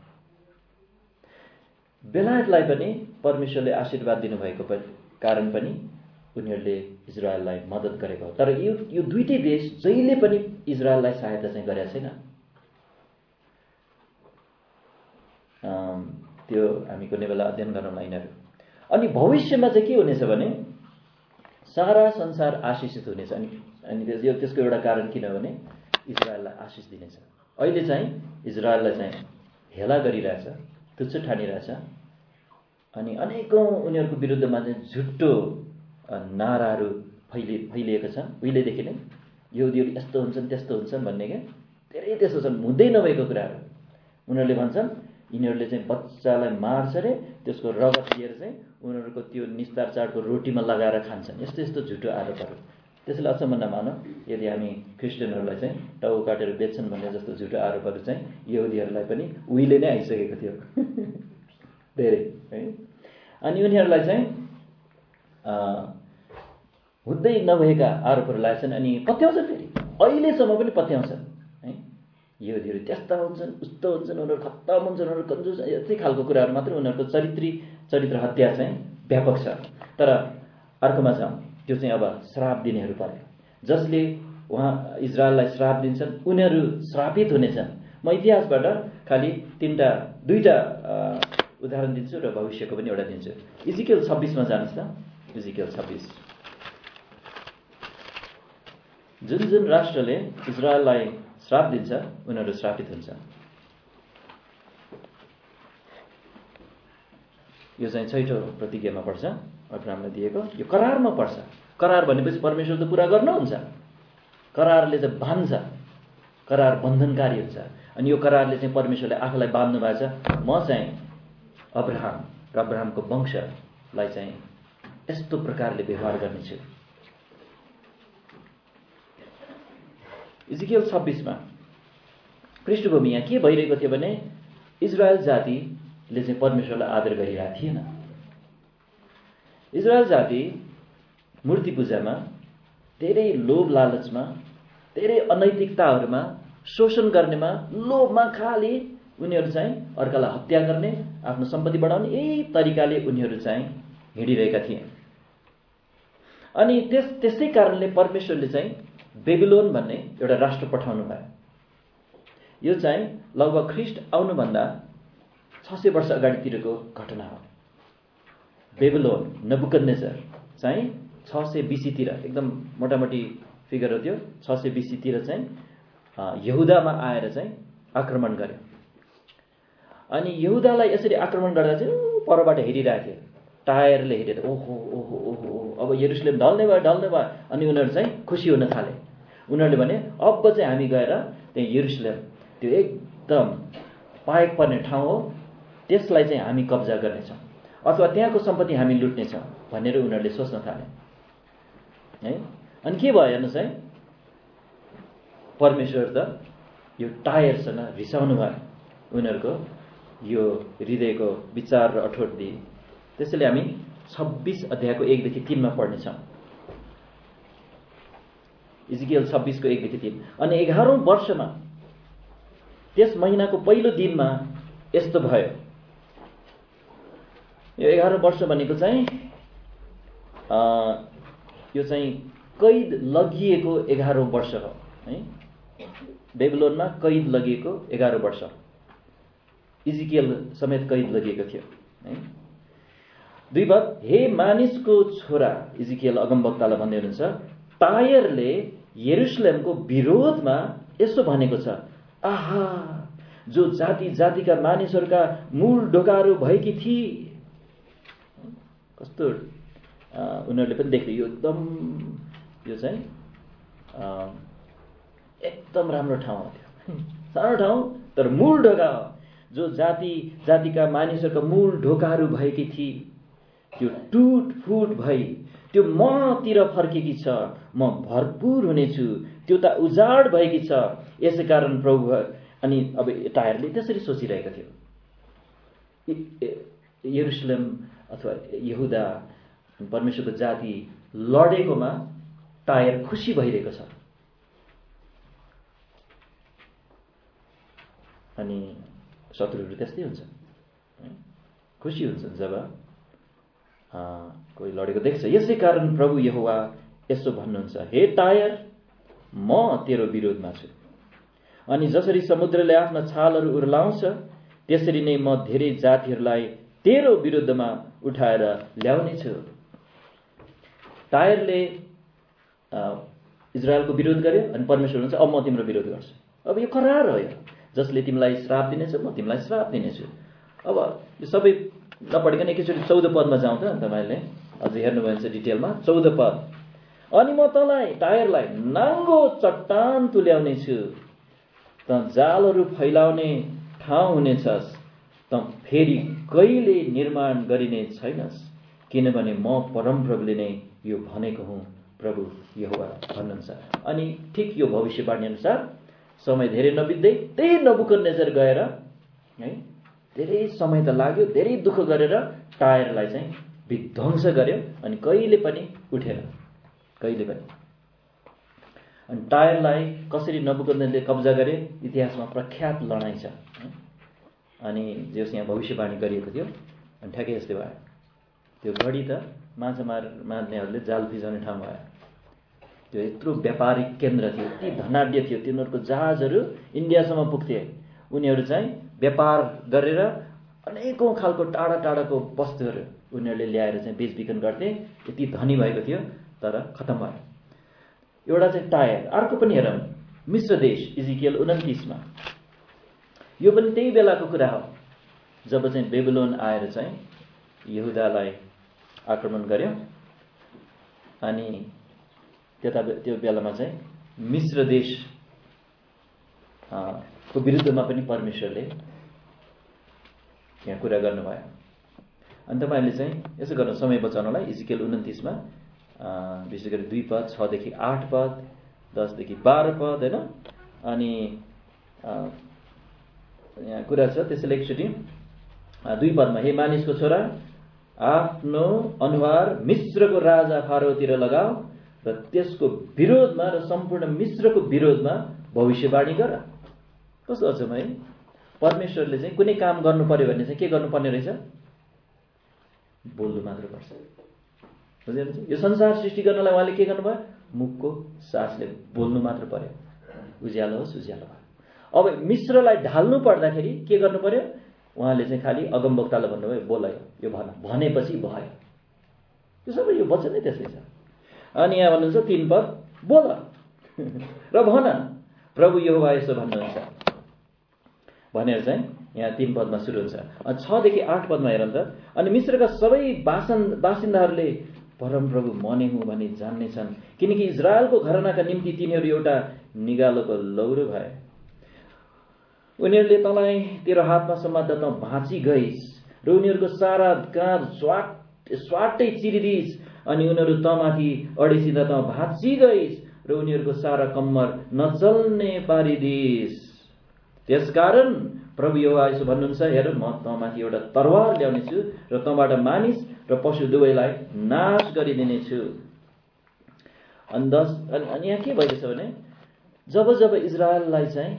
[SPEAKER 1] बेलायतलाई पनि परमेश्वरले आशीर्वाद दिनुभएको कारण पनि उनीहरूले इजरायललाई मद्दत गरेको हो। तर यो दुईटै देश जहिले पनि इजरायललाई सहायता चाहिँ गरेका छैन। त्यो हामी कुनै बेला अध्ययन गरौँला यिनीहरू। अनि भविष्यमा चाहिँ के हुनेछ भने सारा संसार आशिषित हुनेछ। अनि त्यसको एउटा कारण किन भने इजरायललाई आशिष दिनेछ। अहिले चाहिँ इजरायललाई चाहिँ हेला गरिरहेछ, तुच्छ ठानिरहेछ। अनि अनेकौं उनीहरूको विरुद्धमा चाहिँ झुट्टो नाराहरू फैलिएका छन्। उहिलेदेखि नै यहुदीहरू यस्तो हुन्छन् त्यस्तो हुन्छन् भन्ने क्या धेरै त्यस्तो छन्, हुँदै नभएको कुराहरू। उनीहरूले भन्छन् यिनीहरूले चाहिँ बच्चालाई मार्छ रे, त्यसको रगत लिएर चाहिँ उनीहरूको त्यो निस्तार चाडको रोटीमा लगाएर खान्छन्। यस्तो यस्तो झुटो आरोपहरू। त्यसैले अचम्म नमानौ यदि हामी क्रिस्चियनहरूलाई चाहिँ टाउ काटेर बेच्छन् भन्ने जस्तो झुटो आरोपहरू चाहिँ यहुदीहरूलाई पनि उहिले नै आइसकेको थियो धेरै है। अनि उनीहरूलाई चाहिँ हुँदै नभएका आरोपहरू लाग्छन् अनि पत्याउँछन्, फेरि अहिलेसम्म पनि पत्याउँछन् है। यहुदीहरू त्यस्ता हुन्छन्, उस्तो हुन्छन्, उनीहरू खत्तम हुन्छन्, उनीहरू कन्जुस, यस्तै खालको कुराहरू मात्र। उनीहरूको चरित्र हत्या चाहिँ व्यापक छ। तर अर्कोमा छ त्यो चाहिँ अब श्राप दिनेहरू परे। जसले उहाँ इजरायललाई श्राप दिन्छन् उनीहरू श्रापित हुनेछन्। म इतिहासबाट खालि दुईटा उदाहरण दिन्छु र भविष्यको पनि एउटा दिन्छु। इजिकेल 26 मा जानुहोस् त। इजिकेल 26। जुन राष्ट्रले इजरायललाई श्राप दिन्छ उनीहरू श्रापित हुन्छ। यो चाहिँ 6औं प्रतिज्ञामा पर्छ, अब्राहमलाई दिएको। यो करारमा पर्छ। करार भनेपछि परमेश्वर त पुरा गर्नुहुन्छ। करारले चाहिँ बान्छ, करार बन्धनकारी हुन्छ। अनि यो करारले चाहिँ परमेश्वरले आफूलाई बाँध्नु भएको छ। म चाहिँ अब्राहम र अब्राहमको वंशलाई चाहिँ यस्तो प्रकारले व्यवहार गर्नेछु। इजिकेल 26 मा पृष्ठभूमि यहाँ के भइरहेको थियो भने इजरायल जातिले चाहिँ परमेश्वरलाई आदर गरिरहेको थिएन। इजरायल जाति मूर्ति पूजामा, धेरै लोभ लालचमा, धेरै अनैतिकताहरूमा, शोषण गर्नेमा, लोभमा खाली उनीहरू चाहिँ अर्कालाई हत्या गर्ने, आफ्नो सम्पत्ति बढाउने यही तरिकाले उनीहरू चाहिँ हिँडिरहेका थिए। अनि त्यसै कारणले परमेश्वरले चाहिँ बेबिलोन भन्ने एउटा राष्ट्र पठाउनु भयो। यो चाहिँ लगभग ख्रिस्ट आउनुभन्दा 600 वर्ष अगाडितिरको घटना हो। बेबिलोन नबुकदनेस्सर चाहिँ 600 BC तिर, एकदम मोटामोटी फिगर हो त्यो, 600 BC तिर चाहिँ यहुदामा आएर चाहिँ आक्रमण गर्यो। अनि यहुदालाई यसरी आक्रमण गर्दा चाहिँ परबाट हेरिरहेको थियो, टायरले हेरेर ओहो ओहो ओहो अब यरुशलेम ढल्ने भयो ढल्ने भयो। अनि उनीहरू चाहिँ खुसी हुन थाले। उनीहरूले भने अब चाहिँ हामी गएर त्यहाँ यरुशलेम, त्यो एकदम पाएक पर्ने ठाउँ हो, त्यसलाई चाहिँ हामी कब्जा गर्नेछौँ अथवा त्यहाँको सम्पत्ति हामी लुट्नेछौँ भनेर उनीहरूले सोच्न थाले है। अनि के भयो हेर्नुहोस् है, परमेश्वर त यो टायरसँग रिसाउनु भयो, उनीहरूको यो हृदयको विचार र अठोट दिए। त्यसैले हामी 26 अध्यायको 1 देखि 3 मा पढ्नेछौँ। इजिकियल 26 को 1 देखि 3। अनि 11औं वर्षमा त्यस महिनाको पहिलो दिनमा यस्तो भयो। यो 11औं वर्ष भनेको चाहिँ यो चाहिँ कैद लगिएको 11औं वर्ष हो है। बेबिलोनमा कैद लगिएको 11औं वर्ष। इजिकियल समेत कैद लगिएको थियो है। 2 पद, हे मानिसको छोरा, इजिकियल अगमवक्तालाई भन्दै हुनुहुन्छ, टायरले यरुशलेमको विरोधमा यसो भनेको छ, आहा जो जाति जातिका मानिसहरूका मूल ढोकाहरू भएकी थिए। कस्तो उनीहरूले पनि देख्यो, यो एकदम यो चाहिँ एकदम राम्रो ठाउँ हो त्यो, सानो ठाउँ तर मूल ढोका हो। जो जाति जातिका मानिसहरूका मूल ढोकाहरू भएकी थिए त्यो टुट फुट भई त्यो मतिर फर्केकी छ, म भरपूर हुनेछु, त्यो त उजाड भएकी छ, यसै कारण प्रभु। अनि अब टायरले त्यसरी सोचिरहेको थियो, यरुशलेम अथवा यहुदा परमेश्वरको जाति लडेकोमा टायर खुसी भइरहेको छ। अनि शत्रुहरू त्यस्तै हुन्छ, खुसी हुन्छन् जब कोही लडेको देख्छ। यसै कारण प्रभु यहोवा यसो भन्नुहुन्छ, हे टायर, म तेरो विरोधमा छु। अनि जसरी समुद्रले आफ्ना छालहरू उर्लाउँछ त्यसरी नै म धेरै जातिहरूलाई तेरो विरुद्धमा उठाएर ल्याउने छु। टायरले इजरायलको विरोध गर्यो अनि परमेश्वर भन्छ, अब म तिम्रो विरोध गर्छु। अब यो करार हो, यो जसले तिमीलाई श्राप दिनेछ म तिमीलाई श्राप दिनेछु। अब यो सबै नपढिकन एकैचोटि 14 पदमा जाउँ त तपाईँले, अझ हेर्नुभयो भने डिटेलमा 14 पद। अनि म तँलाई टायरलाई नाङ्गो चट्टान तुल्याउने छु, त जालहरू फैलाउने ठाउँ हुनेछस्, त फेरि कहिले निर्माण गरिने छैनस्, किनभने म परमप्रभुले नै यो भनेको हुँ, प्रभु यहोवा भन्नुहुन्छ। अनि ठिक यो भविष्यवाणी अनुसार समय धेरै नबित्दै त्यही नबुकदनेस्सर गएर है, धेरै समय त लाग्यो, धेरै दुःख गरेर टायरलाई चाहिँ विध्वंस गर्यो अनि कहिले पनि उठेन, कहिले पनि। अनि टायरलाई कसरी नबुकदनेस्सरले कब्जा गरे इतिहासमा प्रख्यात लडाईँ छ। अनि जस यहाँ भविष्यवाणी गरिएको थियो अनि ठ्याक्कै यस्तै भयो। त्यो घडी त माछा मार्नेहरूले जाल फिजाउने ठाउँ भयो। त्यो यत्रो व्यापारिक केन्द्र थियो, यति धनाढ्य थियो, तिनीहरूको जहाजहरू इन्डियासम्म पुग्थे। उनीहरू चाहिँ व्यापार गरेर अनेकौं खालको टाढा टाढाको वस्तुहरू उनीहरूले ल्याएर चाहिँ बेचबिखन गर्थे। यति धनी भएको थियो, तर खतम भयो। एउटा चाहिँ टायर। अर्को पनि हेरौँ, मिश्र देश, इजिकियल 29 मा। यो पनि त्यही बेलाको कुरा हो जब चाहिँ बेबिलोन आएर चाहिँ यहुदालाई आक्रमण गर्यो। अनि त्यो बेलामा चाहिँ मिश्र देश को विरुद्धमा पनि परमेश्वरले यहाँ कुरा गर्नुभयो। अनि तपाईँहरूले चाहिँ यसो गर्नु, समय बचाउनलाई इजिकियल 29 मा विशेष गरी 2 पद, 6 देखि 8 पद, 10 देखि 12 पद होइन। अनि यहाँ कुरा छ, त्यसैले एकचोटि 2 पदमा, हे मानिसको छोरा, आफ्नो अनुहार मिश्रको राजा फारोतिर लगाऊ र त्यसको विरोधमा र सम्पूर्ण मिश्रको विरोधमा भविष्यवाणी गर। कस्तो अचम्म है, परमेश्वरले चाहिँ कुनै काम गर्नु पर्यो भने चाहिँ के गर्नुपर्ने रहेछ? बोल्नु मात्र पर्छ। बुझ्नुहुन्छ? यो संसार सृष्टि गर्नलाई उहाँले के गर्नुभयो? मुखको सासले बोल्नु मात्र पर्यो, उज्यालो होस् उज्यालो भयो। अब मिश्रलाई ढाल्नु पर्दाखेरि के गर्नु पर्यो? उहाँले चाहिँ खालि अगमवक्तालाई भन्नुभयो, बोल यो भन, भनेपछि भयो। त्यो सबै यो वचन नै त्यसै छ। अनि यहाँ भन्नुहुन्छ 3 पद, बोल र भन प्रभु यहोवा यसो भन्नुहुन्छ भनेर चाहिँ यहाँ 3 पदमा सुरु हुन्छ। 6 देखि 8 पदमा हेरौँ त। अनि मिश्रका सबै बासिन्दाहरूले परमप्रभु मने हुँ भनी जान्नेछन्, किनकि इजरायलको घरानाका निम्ति तिनीहरू एउटा निगालोको लौरो भए। उनीहरूले तँलाई तेरो हातमा समात्दा तँ भाँची गइस् र उनीहरूको सारा काँध स्वाटै चिरिदिस्, अनि उनीहरू तँमाथि अडिसिँदा तँ भाँची गइस् र उनीहरूको सारा कम्मर नचल्ने पारिदिस्। त्यसकारण प्रभु यहोवा यसो भन्नुहुन्छ, हेर म तँमाथि एउटा तरवार ल्याउनेछु र तँबाट मानिस र पशु दुवैलाई नाश गरिदिनेछु। अनि यहाँ के भएको छ भने जब जब इजरायललाई चाहिँ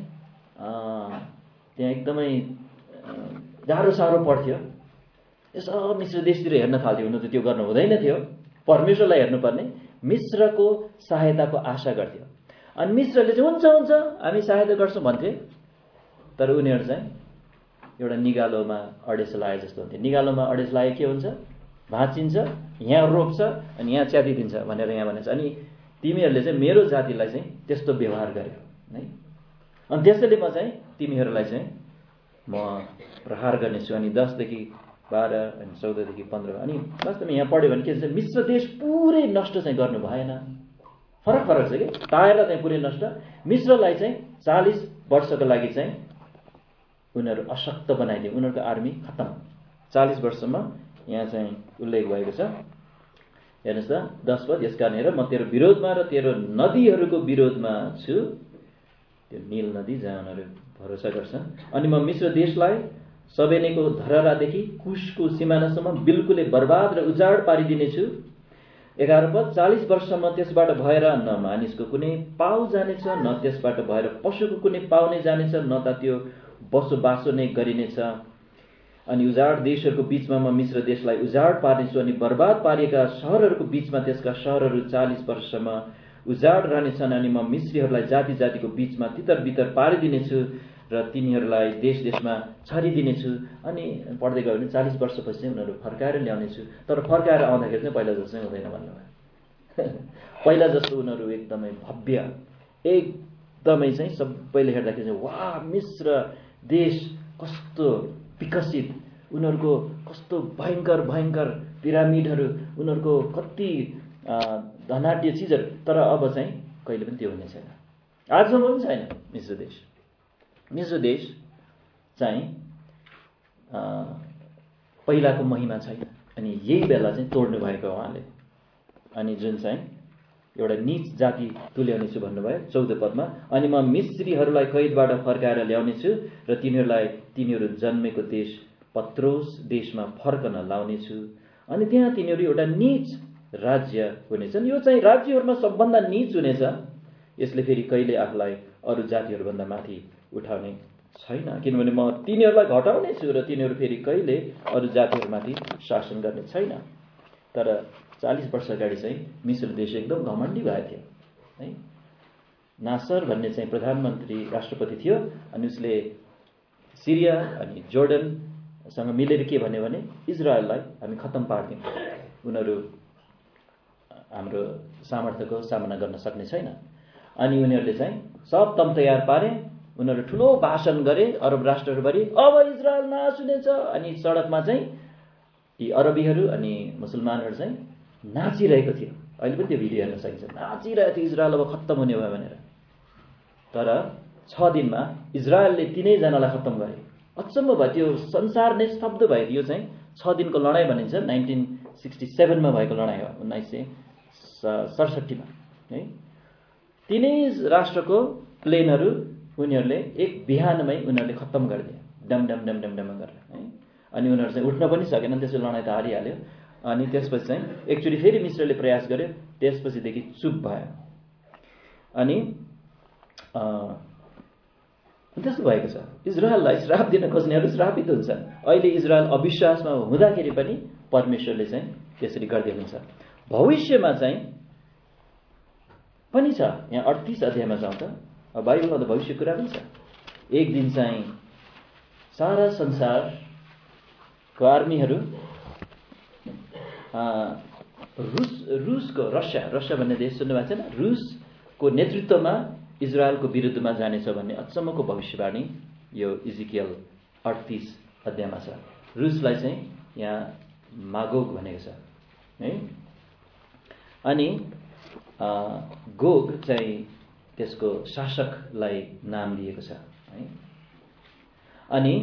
[SPEAKER 1] त्यहाँ एकदमै गाह्रो साह्रो पर्थ्यो, यसो मिश्र देशतिर हेर्न थाल्थ्यो। हुनु त त्यो गर्नु हुँदैन थियो, परमेश्वरलाई हेर्नुपर्ने, मिश्रको सहायताको आशा गर्थ्यो। अनि मिश्रले चाहिँ हुन्छ हुन्छ हामी सहायता गर्छौँ भन्थे, तर उनीहरू चाहिँ एउटा निगालोमा अडेस लाए जस्तो हुन्थ्यो। निगालोमा अडेस लाए के हुन्छ? भाँचिन्छ, यहाँ रोप्छ अनि यहाँ च्यातिदिन्छ भनेर यहाँ भनेछ। अनि तिमीहरूले चाहिँ मेरो जातिलाई चाहिँ त्यस्तो व्यवहार गर्यो है। अनि त्यसैले म चाहिँ तिमीहरूलाई चाहिँ म प्रहार गर्नेछु। अनि 10 देखि 12 अनि 14 देखि 15। अनि वास्तवमा यहाँ पढ्यो भने के भन्छ? मिश्र देश पुरै नष्ट चाहिँ गर्नु भएन, फरक फरक छ कि ताएर चाहिँ पुरै नष्ट। मिश्रलाई चाहिँ 40 वर्षको लागि चाहिँ उनीहरू अशक्त बनाइदियो, उनीहरूको आर्मी खत्तम 40 वर्षमा यहाँ चाहिँ उल्लेख भएको छ। हेर्नुहोस् त 10 पद, यसकारण हेर म तेरो विरोधमा र तेरो नदीहरूको विरोधमा छु, त्यो नील नदी जहाँ उनीहरू भरोसा गर्छन्। अनि म मिश्र देशलाई सबेनेको धरहरादेखि कुशको सिमानासम्म बिल्कुलै बर्बाद र उजाड पारिदिनेछु। 11 पद, 40 वर्षसम्म त्यसबाट भएर न मानिसको कुनै पाउ जानेछ, न त्यसबाट भएर पशुको कुनै पाउ नै जानेछ, न त त्यो बसोबासो नै गरिनेछ। अनि उजाड देशहरूको बीचमा म मिश्र देशलाई उजाड पार्नेछु, अनि बर्बाद पारिएका सहरहरूको बीचमा त्यसका सहरहरू 40 वर्षसम्म उजाड रहनेछन्। अनि म मिश्रीहरूलाई जाति जातिको बीचमा तितर बितर पारिदिनेछु र तिनीहरूलाई देश देशमा छरिदिनेछु। अनि पढ्दै गयो भने 40 वर्षपछि चाहिँ उनीहरू फर्काएर ल्याउनेछु। तर फर्काएर आउँदाखेरि चाहिँ पहिला जस्तो चाहिँ हुँदैन भन्नुभयो। पहिला जस्तो उनीहरू एकदमै भव्य, एकदमै चाहिँ सबैले हेर्दाखेरि चाहिँ वाह मिश्र देश कस्तो विकसित, उनीहरूको कस्तो भयङ्कर भयङ्कर पिरामिडहरू, उनीहरूको कति धनाढ्य चिजहरू। तर अब चाहिँ कहिले पनि त्यो हुने छैन, आजसम्म पनि छैन। मिश्र देश चाहिँ पहिलाको महिमा छैन। अनि यही बेला चाहिँ तोड्नु भएको उहाँले। अनि जुन चाहिँ एउटा नीच जाति तुल्याउनेछु भन्नुभयो 14 पदमा। अनि म मिश्रीहरूलाई कैदबाट फर्काएर ल्याउनेछु र तिनीहरू जन्मेको देश पत्रोस देशमा फर्कन लाउनेछु। अनि त्यहाँ तिनीहरू एउटा नीच राज्य हुनेछन्। यो चाहिँ राज्यहरूमा सबभन्दा नीच हुनेछ। यसले फेरि कहिले आफूलाई अरू जातिहरूभन्दा माथि उठाउने छैन, किनभने म तिनीहरूलाई घटाउने छु र तिनीहरू फेरि कहिले अरू जातिहरूमाथि शासन गर्ने छैन। तर 40 वर्ष अगाडि चाहिँ मिश्र देश एकदम घमण्डी भएको थियो है। नासर भन्ने चाहिँ प्रधानमन्त्री राष्ट्रपति थियो। अनि उसले सिरिया अनि जोर्डनसँग मिलेर के भन्यो भने इजरायललाई हामी खत्तम पार्दियौँ, उनीहरू हाम्रो सामर्थ्यको सामना गर्न सक्ने छैन। अनि उनीहरूले चाहिँ सब तम तयार पारे, उनीहरू ठुलो भाषण गरे अरब राष्ट्रहरूभरि, अब इजरायल नाश हुनेछ। अनि सडकमा चाहिँ यी अरबीहरू अनि मुसलमानहरू चाहिँ नाचिरहेको थियो। अहिले पनि त्यो भिडियो हेर्न सकिन्छ, नाचिरहेको थियो इजरायल अब खत्तम हुने भयो भनेर। तर 6 दिनमा इजरायलले 3 जनालाई खत्तम गरे। अचम्म भयो, त्यो संसार नै स्तब्ध भयो। यो चाहिँ 6 दिनको लडाईँ भनिन्छ। 1967 मा भएको लडाईँ हो, 1967 मा है। 3 राष्ट्रको प्लेनहरू उनीहरूले एक बिहानमै उनीहरूले खत्तम गरिदिए, डम डम डम डम डम गरेर है। अनि उनीहरू चाहिँ उठ्न पनि सकेन, त्यसो लडाईँ त हारिहाल्यो। अनि त्यसपछि चाहिँ एकचोटि फेरि मिश्रले प्रयास गर्यो, त्यसपछिदेखि चुप भयो। अनि त्यस्तो भएको छ। इजरायललाई श्राप दिन खोज्नेहरू श्रापित हुन्छन्। अहिले इजरायल अविश्वासमा हुँदाखेरि पनि परमेश्वरले चाहिँ त्यसरी गर्दै हुन्छ। भविष्यमा चाहिँ पनि छ। यहाँ 38 अध्यायमा जाउँ त। बाइबलमा त भविष्य कुरा पनि छ। एक दिन चाहिँ सारा संसारको आर्मीहरू रुसको रसिया भन्ने देश सुन्नुभएको छैन, रुसको नेतृत्वमा इजरायलको विरुद्धमा जानेछ भन्ने अचम्मको भविष्यवाणी यो इजिकियल 38 अध्यायमा छ। रुसलाई चाहिँ यहाँ मागोग भनेको छ है। अनि गोग चाहिँ त्यसको शासकलाई नाम दिएको छ है। अनि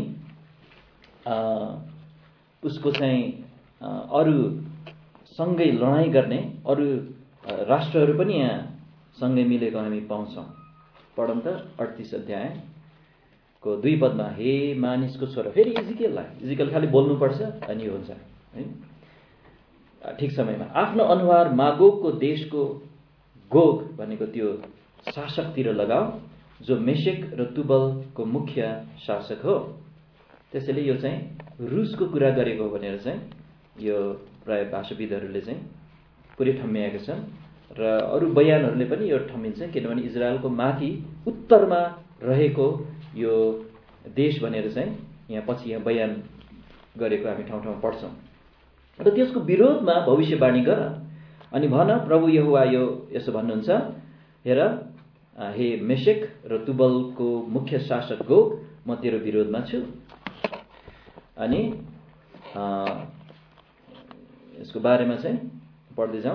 [SPEAKER 1] उसको चाहिँ अरू सँगै लडाईँ गर्ने अरू राष्ट्रहरू पनि यहाँ सँगै मिलेको हामी पाउँछौँ। पढौँ त 38 अध्यायको 2 पदमा, हे मानिसको छोरा, फेरि इजिकियल खालि बोल्नुपर्छ अनि हुन्छ है। ठिक समयमा आफ्नो अनुहार मागोगको देशको गोग भनेको त्यो शासकतिर लगाऊ, जो मेशेक र तुबलको मुख्य शासक हो। त्यसैले यो चाहिँ रुसको कुरा गरेको भनेर चाहिँ यो प्राय भाषाविदहरूले चाहिँ पुरै ठम्म्याएका छन् र अरू बयानहरूले पनि यो ठम्मिन्छ, किनभने इजरायलको माथि उत्तरमा रहेको यो देश भनेर चाहिँ यहाँ पछि यहाँ बयान गरेको हामी ठाउँ ठाउँ पढ्छौँ। र त्यसको विरोधमा भविष्यवाणी गर अनि भन, प्रभु यहोवा यो यसो भन्नुहुन्छ, हेर हे मेशेक र तुबलको मुख्य शासक गोग, म तेरो विरोधमा छु। अनि यसको बारेमा चाहिँ पढ्दै जाउँ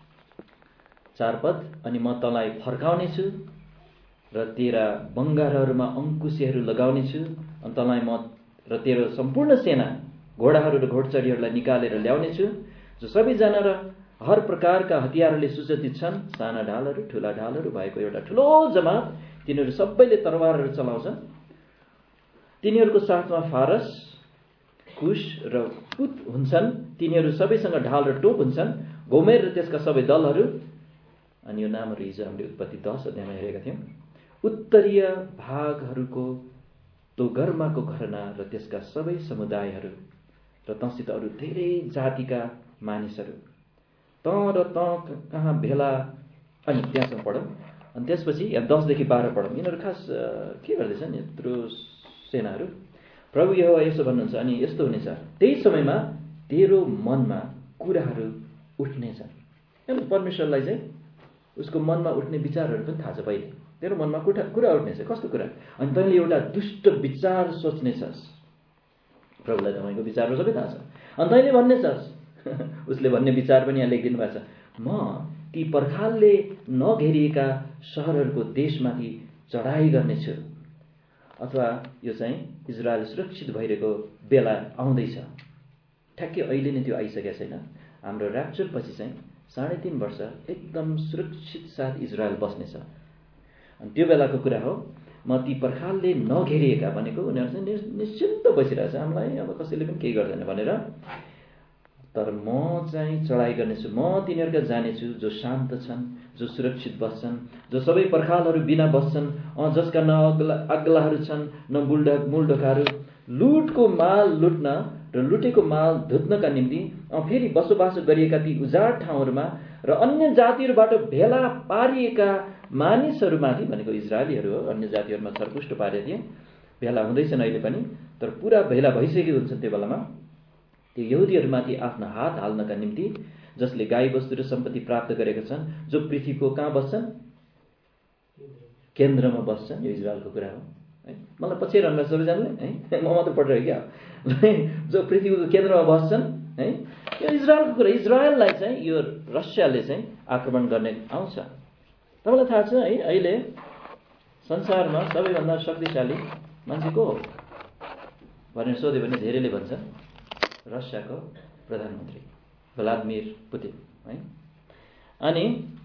[SPEAKER 1] 4 पद, अनि म तँलाई फर्काउने छु र तेरा बङ्गारहरूमा अंकुशहरू लगाउने छु, अनि तँलाई म र तेरो सम्पूर्ण सेना घोडाहरू र घोडचढीहरूलाई निकालेर ल्याउने छु, जो सबैजना र हर प्रकारका हतियारहरूले सुसज्जित छन्, साना ढालहरू ठुला ढालहरू भएको एउटा ठुलो जमात। तिनीहरू सबैले तरवारहरू चलाउँछन्। तिनीहरूको साथमा फारस, कुश र पुत हुन्छन्। तिनीहरू सबैसँग ढाल र टोप हुन्छन्। गोमेर र त्यसका सबै दलहरू। अनि यो नामहरू हिजो हामीले उत्पत्ति 10 अध्यायमा हेरेका थियौँ। उत्तरीय भागहरूको तोगर्माको घरना र त्यसका सबै समुदायहरू र तँसित अरू धेरै जातिका मानिसहरू, तँ र तँ कहाँ भेला। अनि त्यहाँसम्म पढौँ। अनि त्यसपछि यहाँ 10 देखि 12 पढौँ। यिनीहरू खास के गर्दैछन् यत्रो सेनाहरू? प्रभु यहोवा यसो भन्नुहुन्छ, अनि यस्तो हुनेछ, त्यही समयमा तेरो मनमा कुराहरू उठ्नेछन्। परमेश्वरलाई चाहिँ उसको मनमा उठ्ने विचारहरू पनि थाहा छ। पहिले तेरो मनमा कुरा उठ्नेछ। कस्तो कुरा? अनि तैँले एउटा दुष्ट विचार सोच्नेछस्। प्रभुलाई तपाईँको विचारहरू सबै थाहा छ। अनि तैँले भन्नेछस्, उसले भन्ने विचार पनि यहाँ लेखिदिनु भएको छ, म ती पर्खालले नघेरिएका सहरहरूको देशमाथि चढाइ गर्नेछु। अथवा यो चाहिँ इजरायल सुरक्षित भइरहेको बेला आउँदैछ। ठ्याक्कै अहिले नै त्यो आइसकेको छैन। हाम्रो ऱ्याप्चर पछि चाहिँ 3.5 वर्ष एकदम सुरक्षित साथ इजरायल बस्नेछ। अनि त्यो बेलाको कुरा हो। म ती पर्खालले नघेरिएका भनेको उनीहरू चाहिँ निश्चिन्त बसिरहेछ, हामीलाई अब कसैले पनि केही गर्दैन भनेर। तर म चाहिँ चढाइ गर्नेछु। म तिनीहरूका जानेछु जो शान्त छन्, जो सुरक्षित बस्छन्, जो सबै पर्खालहरू बिना बस्छन्, जसका न अग्लाहरू छन् न मूलढोकाहरू, लुटको माल लुट्न र लुटेको माल धुत्नका निम्ति फेरि बसोबासो गरिएका ती उजाड ठाउँहरूमा र अन्य जातिहरूबाट भेला पारिएका मानिसहरूमाथि, भनेको इजरायलीहरू हो, अन्य जातिहरूमा छरपुष्ट पारेका थिए। भेला हुँदैछन् अहिले पनि, तर पुरा भेला भइसकेको हुन्छन् त्यो बेलामा। त्यो यहुदीहरूमाथि आफ्नो हात हाल्नका निम्ति, जसले गाईबस्तु र सम्पत्ति प्राप्त गरेका छन्, जो पृथ्वीको कहाँ बस्छन्? केन्द्रमा बस्छन्। यो इजरायलको कुरा हो है। मलाई पछि रहन्छ सबैजनाले है, म मात्र पढिरहेको क्या। जो पृथ्वीको केन्द्रमा बस्छन् है, यो इजरायलको कुरा। इजरायललाई चाहिँ यो रसियाले चाहिँ आक्रमण गर्ने आउँछ। तपाईँलाई थाहा छ है, अहिले संसारमा सबैभन्दा शक्तिशाली मान्छे को हो भनेर सोध्यो भने धेरैले भन्छन् रसियाको प्रधानमन्त्री भ्लादिमिर पुतिन है। अनि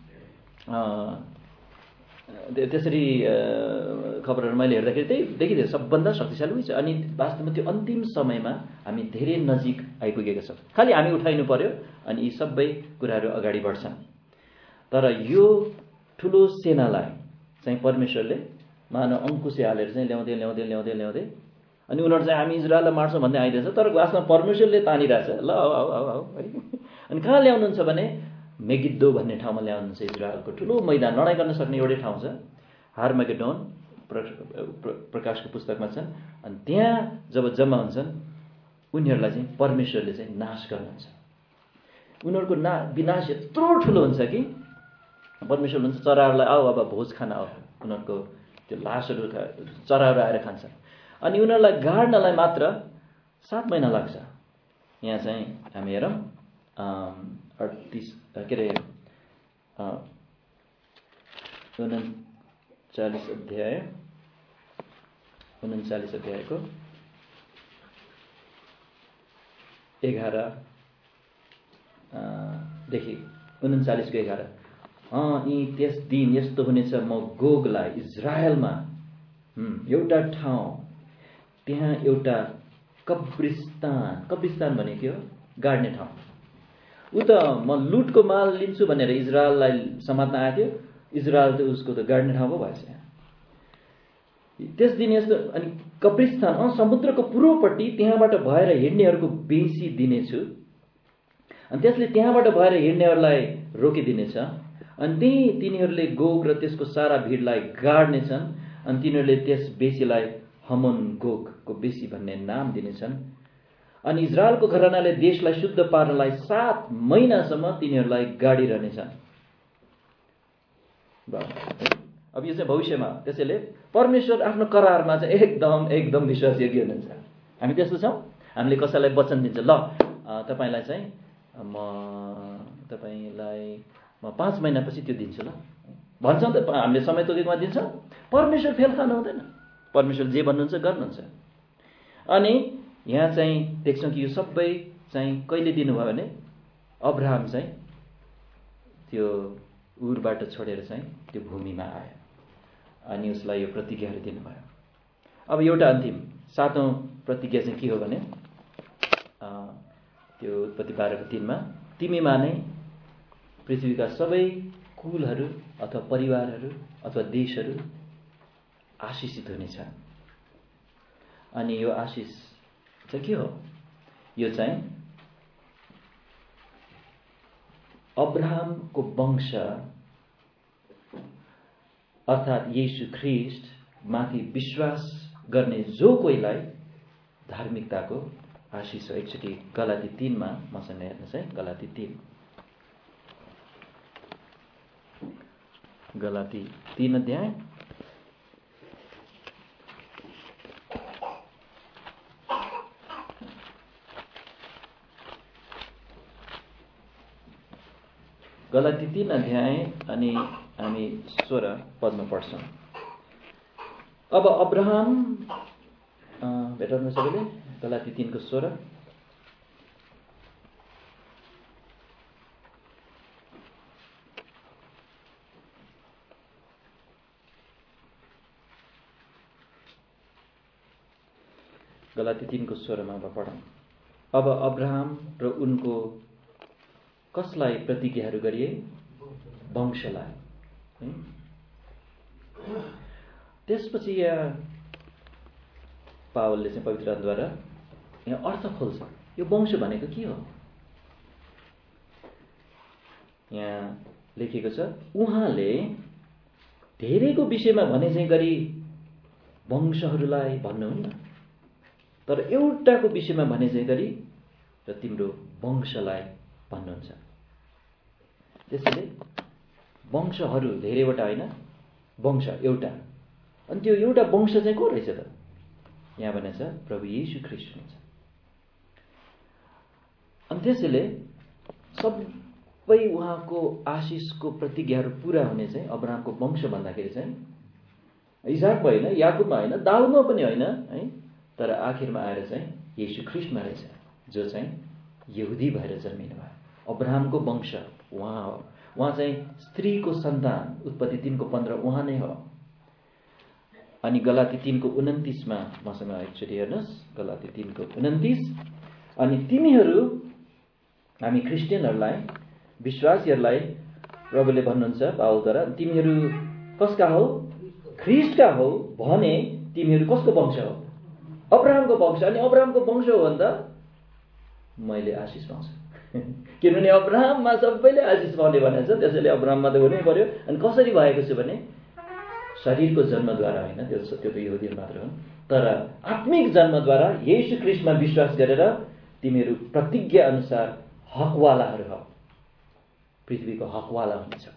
[SPEAKER 1] त्यसरी खबरहरू मैले हेर्दाखेरि त्यही देखिदियो, सबभन्दा शक्तिशाली हुन्छ। अनि वास्तवमा त्यो अन्तिम समयमा हामी धेरै नजिक आइपुगेका छौँ। खालि हामी उठाइनु पर्यो अनि यी सबै कुराहरू अगाडि बढ्छन्। तर यो ठुलो सेनालाई चाहिँ परमेश्वरले मानव अंकुशे हालेर चाहिँ ल्याउँदै अनि उनीहरू चाहिँ हामी इजरायललाई मार्छौँ भन्दै आइरहेछ। तर वास्तवमा परमेश्वरले तानिरहेछ, ल आऊ है। अनि कहाँ ल्याउनुहुन्छ भने मेगिद्दो भन्ने ठाउँमा ल्याउनुहुन्छ। इजरायलको ठुलो मैदान, लडाइँ गर्न सक्ने एउटै ठाउँ छ, हार्मगेडोन प्रकाशको पुस्तकमा छ। अनि त्यहाँ जब जम्मा हुन्छन् उनीहरूलाई चाहिँ परमेश्वरले चाहिँ नाश गर्नुहुन्छ। उनीहरूको विनाश यत्रो ठुलो हुन्छ कि परमेश्वर भन्छ चराहरूलाई आऊ अब भोज खान आऊ। उनीहरूको त्यो लासहरू चराहरू आएर खान्छ। अनि उनीहरूलाई गाड्नलाई मात्र 7 महिना लाग्छ। यहाँ चाहिँ हामी हेरौँ 39 अध्यायको 11 देखि 39को 11 यी त्यस दिन यस्तो हुनेछ, म गोगलाई इजरायलमा एउटा ठाउँ, त्यहाँ एउटा कब्रिस्तान भनेको हो गाड्ने ठाउँ। ऊ त म लुटको माल लिन्छु भनेर इजरायललाई समात्न आएको थियो, इजरायल त उसको त गाड्ने ठाउँ पो भएछ। त्यस दिन यस्तो, अनि कब्रिस्तान समुद्रको पूर्वपट्टि त्यहाँबाट भएर हिँड्नेहरूको बेसी दिनेछु, अनि त्यसले त्यहाँबाट भएर हिँड्नेहरूलाई रोकिदिनेछ। अनि त्यही तिनीहरूले गोग र त्यसको सारा भिडलाई गाड्नेछन्। अनि तिनीहरूले त्यस बेसीलाई हमोन गोगको बेसी भन्ने नाम दिनेछन्। अनि इजरायलको घरानाले देशलाई शुद्ध पार्नलाई 7 महिनासम्म तिनीहरूलाई गाडिरहनेछन्। अब यो चाहिँ भविष्यमा। त्यसैले परमेश्वर आफ्नो करारमा चाहिँ एकदम विश्वासयोग्य हुनुहुन्छ। हामी त्यस्तो छौँ, हामीले कसैलाई वचन दिन्छ, ल तपाईँलाई चाहिँ म 5 महिनापछि त्यो दिन्छु ल भन्छौँ त, हामीले समय तोकेकोमा दिन्छौँ। परमेश्वर फेल खानु हुँदैन। परमेश्वर जे भन्नुहुन्छ गर्नुहुन्छ। अनि यहाँ चाहिँ देख्छौँ कि यो सबै चाहिँ कहिले दिनुभयो भने अब्राहम चाहिँ त्यो उरबाट छोडेर चाहिँ त्यो भूमिमा आयो अनि उसलाई यो प्रतिज्ञाहरू दिनुभयो। अब एउटा अन्तिम 7औं प्रतिज्ञा चाहिँ के हो भने त्यो उत्पत्ति 12:3 तिमीमा नै पृथ्वीका सबै कुलहरू अथवा परिवारहरू अथवा देशहरू आशिषित हुनेछ। अनि यो आशिष चाहिँ के हो? यो चाहिँ अब्राहमको वंश अर्थात् येशू ख्रीष्ट माथि विश्वास गर्ने जो कोहीलाई धार्मिकताको आशिष हो। एकचोटि गलाती 3 मसँग हेर्नुहोस् है। गलाती 3 अध्याय गलाती 3 अध्याय अनि हामी 16 पदमा पढ्छौँ। अब अब्राहम भेटाउनु सबैले गलाती 3 को 16 गलाती 3 को 16 पढौँ। अब अब्राहम र उनको कसलाई प्रतिज्ञाहरू गरिए? वंशलाई। त्यसपछि यहाँ पावलले चाहिँ पवित्र आत्माद्वारा यहाँ अर्थ खोल्छ। यो वंश भनेको के हो? यहाँ लेखेको छ उहाँले धेरैको विषयमा भने चाहिँ गरी वंशहरूलाई भन्नुहुन्न, तर एउटाको विषयमा भने चाहिँ गरी र तिम्रो वंशलाई भन्नुहुन्छ। त्यसैले वंशहरू धेरैवटा होइन, वंश एउटा। अनि त्यो एउटा वंश चाहिँ को रहेछ त? यहाँ भनेछ प्रभु येशू ख्रीष्ट हुनुहुन्छ। अनि त्यसैले सबै उहाँको आशिषको प्रतिज्ञाहरू पूरा हुने चाहिँ अब्राहमको वंश भन्दाखेरि चाहिँ इसाकमा होइन, याकुबमा होइन, दाउदमा पनि होइन है, तर आखिरमा आएर चाहिँ येशू ख्रीष्टमा रहेछ, जो चाहिँ यहुदी भएर जन्मिनु भयो। अब्राहमको वंश उहाँ हो। उहाँ चाहिँ स्त्रीको सन्तान। उत्पत्ति 3 को 15 उहाँ नै हो। अनि गलाती 3 को 29 मसँग एकचोटि हेर्नुहोस्। गलाती 3 को 29 अनि तिमीहरू हामी क्रिस्चियनहरूलाई विश्वासीहरूलाई प्रभुले भन्नुहुन्छ पावलद्वारा तिमीहरू कसका हौ? ख्रीष्टका हौ भने तिमीहरू कसको वंश हो? अब्राहमको वंश। अनि अब्राहमको वंश हो भन्दा मैले आशिष पाउँछु। किनभने अब्राहममा सबैले आशिष पाउने भनेको छ, त्यसैले अब्राहममा त हुनै पर्यो। अनि कसरी भएको छ भने शरीरको जन्मद्वारा होइन, त्यो त यहुदीहरू मात्र हो, तर आत्मिक जन्मद्वारा येशू ख्रीष्टमा विश्वास गरेर तिमीहरू प्रतिज्ञा अनुसार हकवालाहरू हौ, पृथ्वीको हकवाला हुनेछ।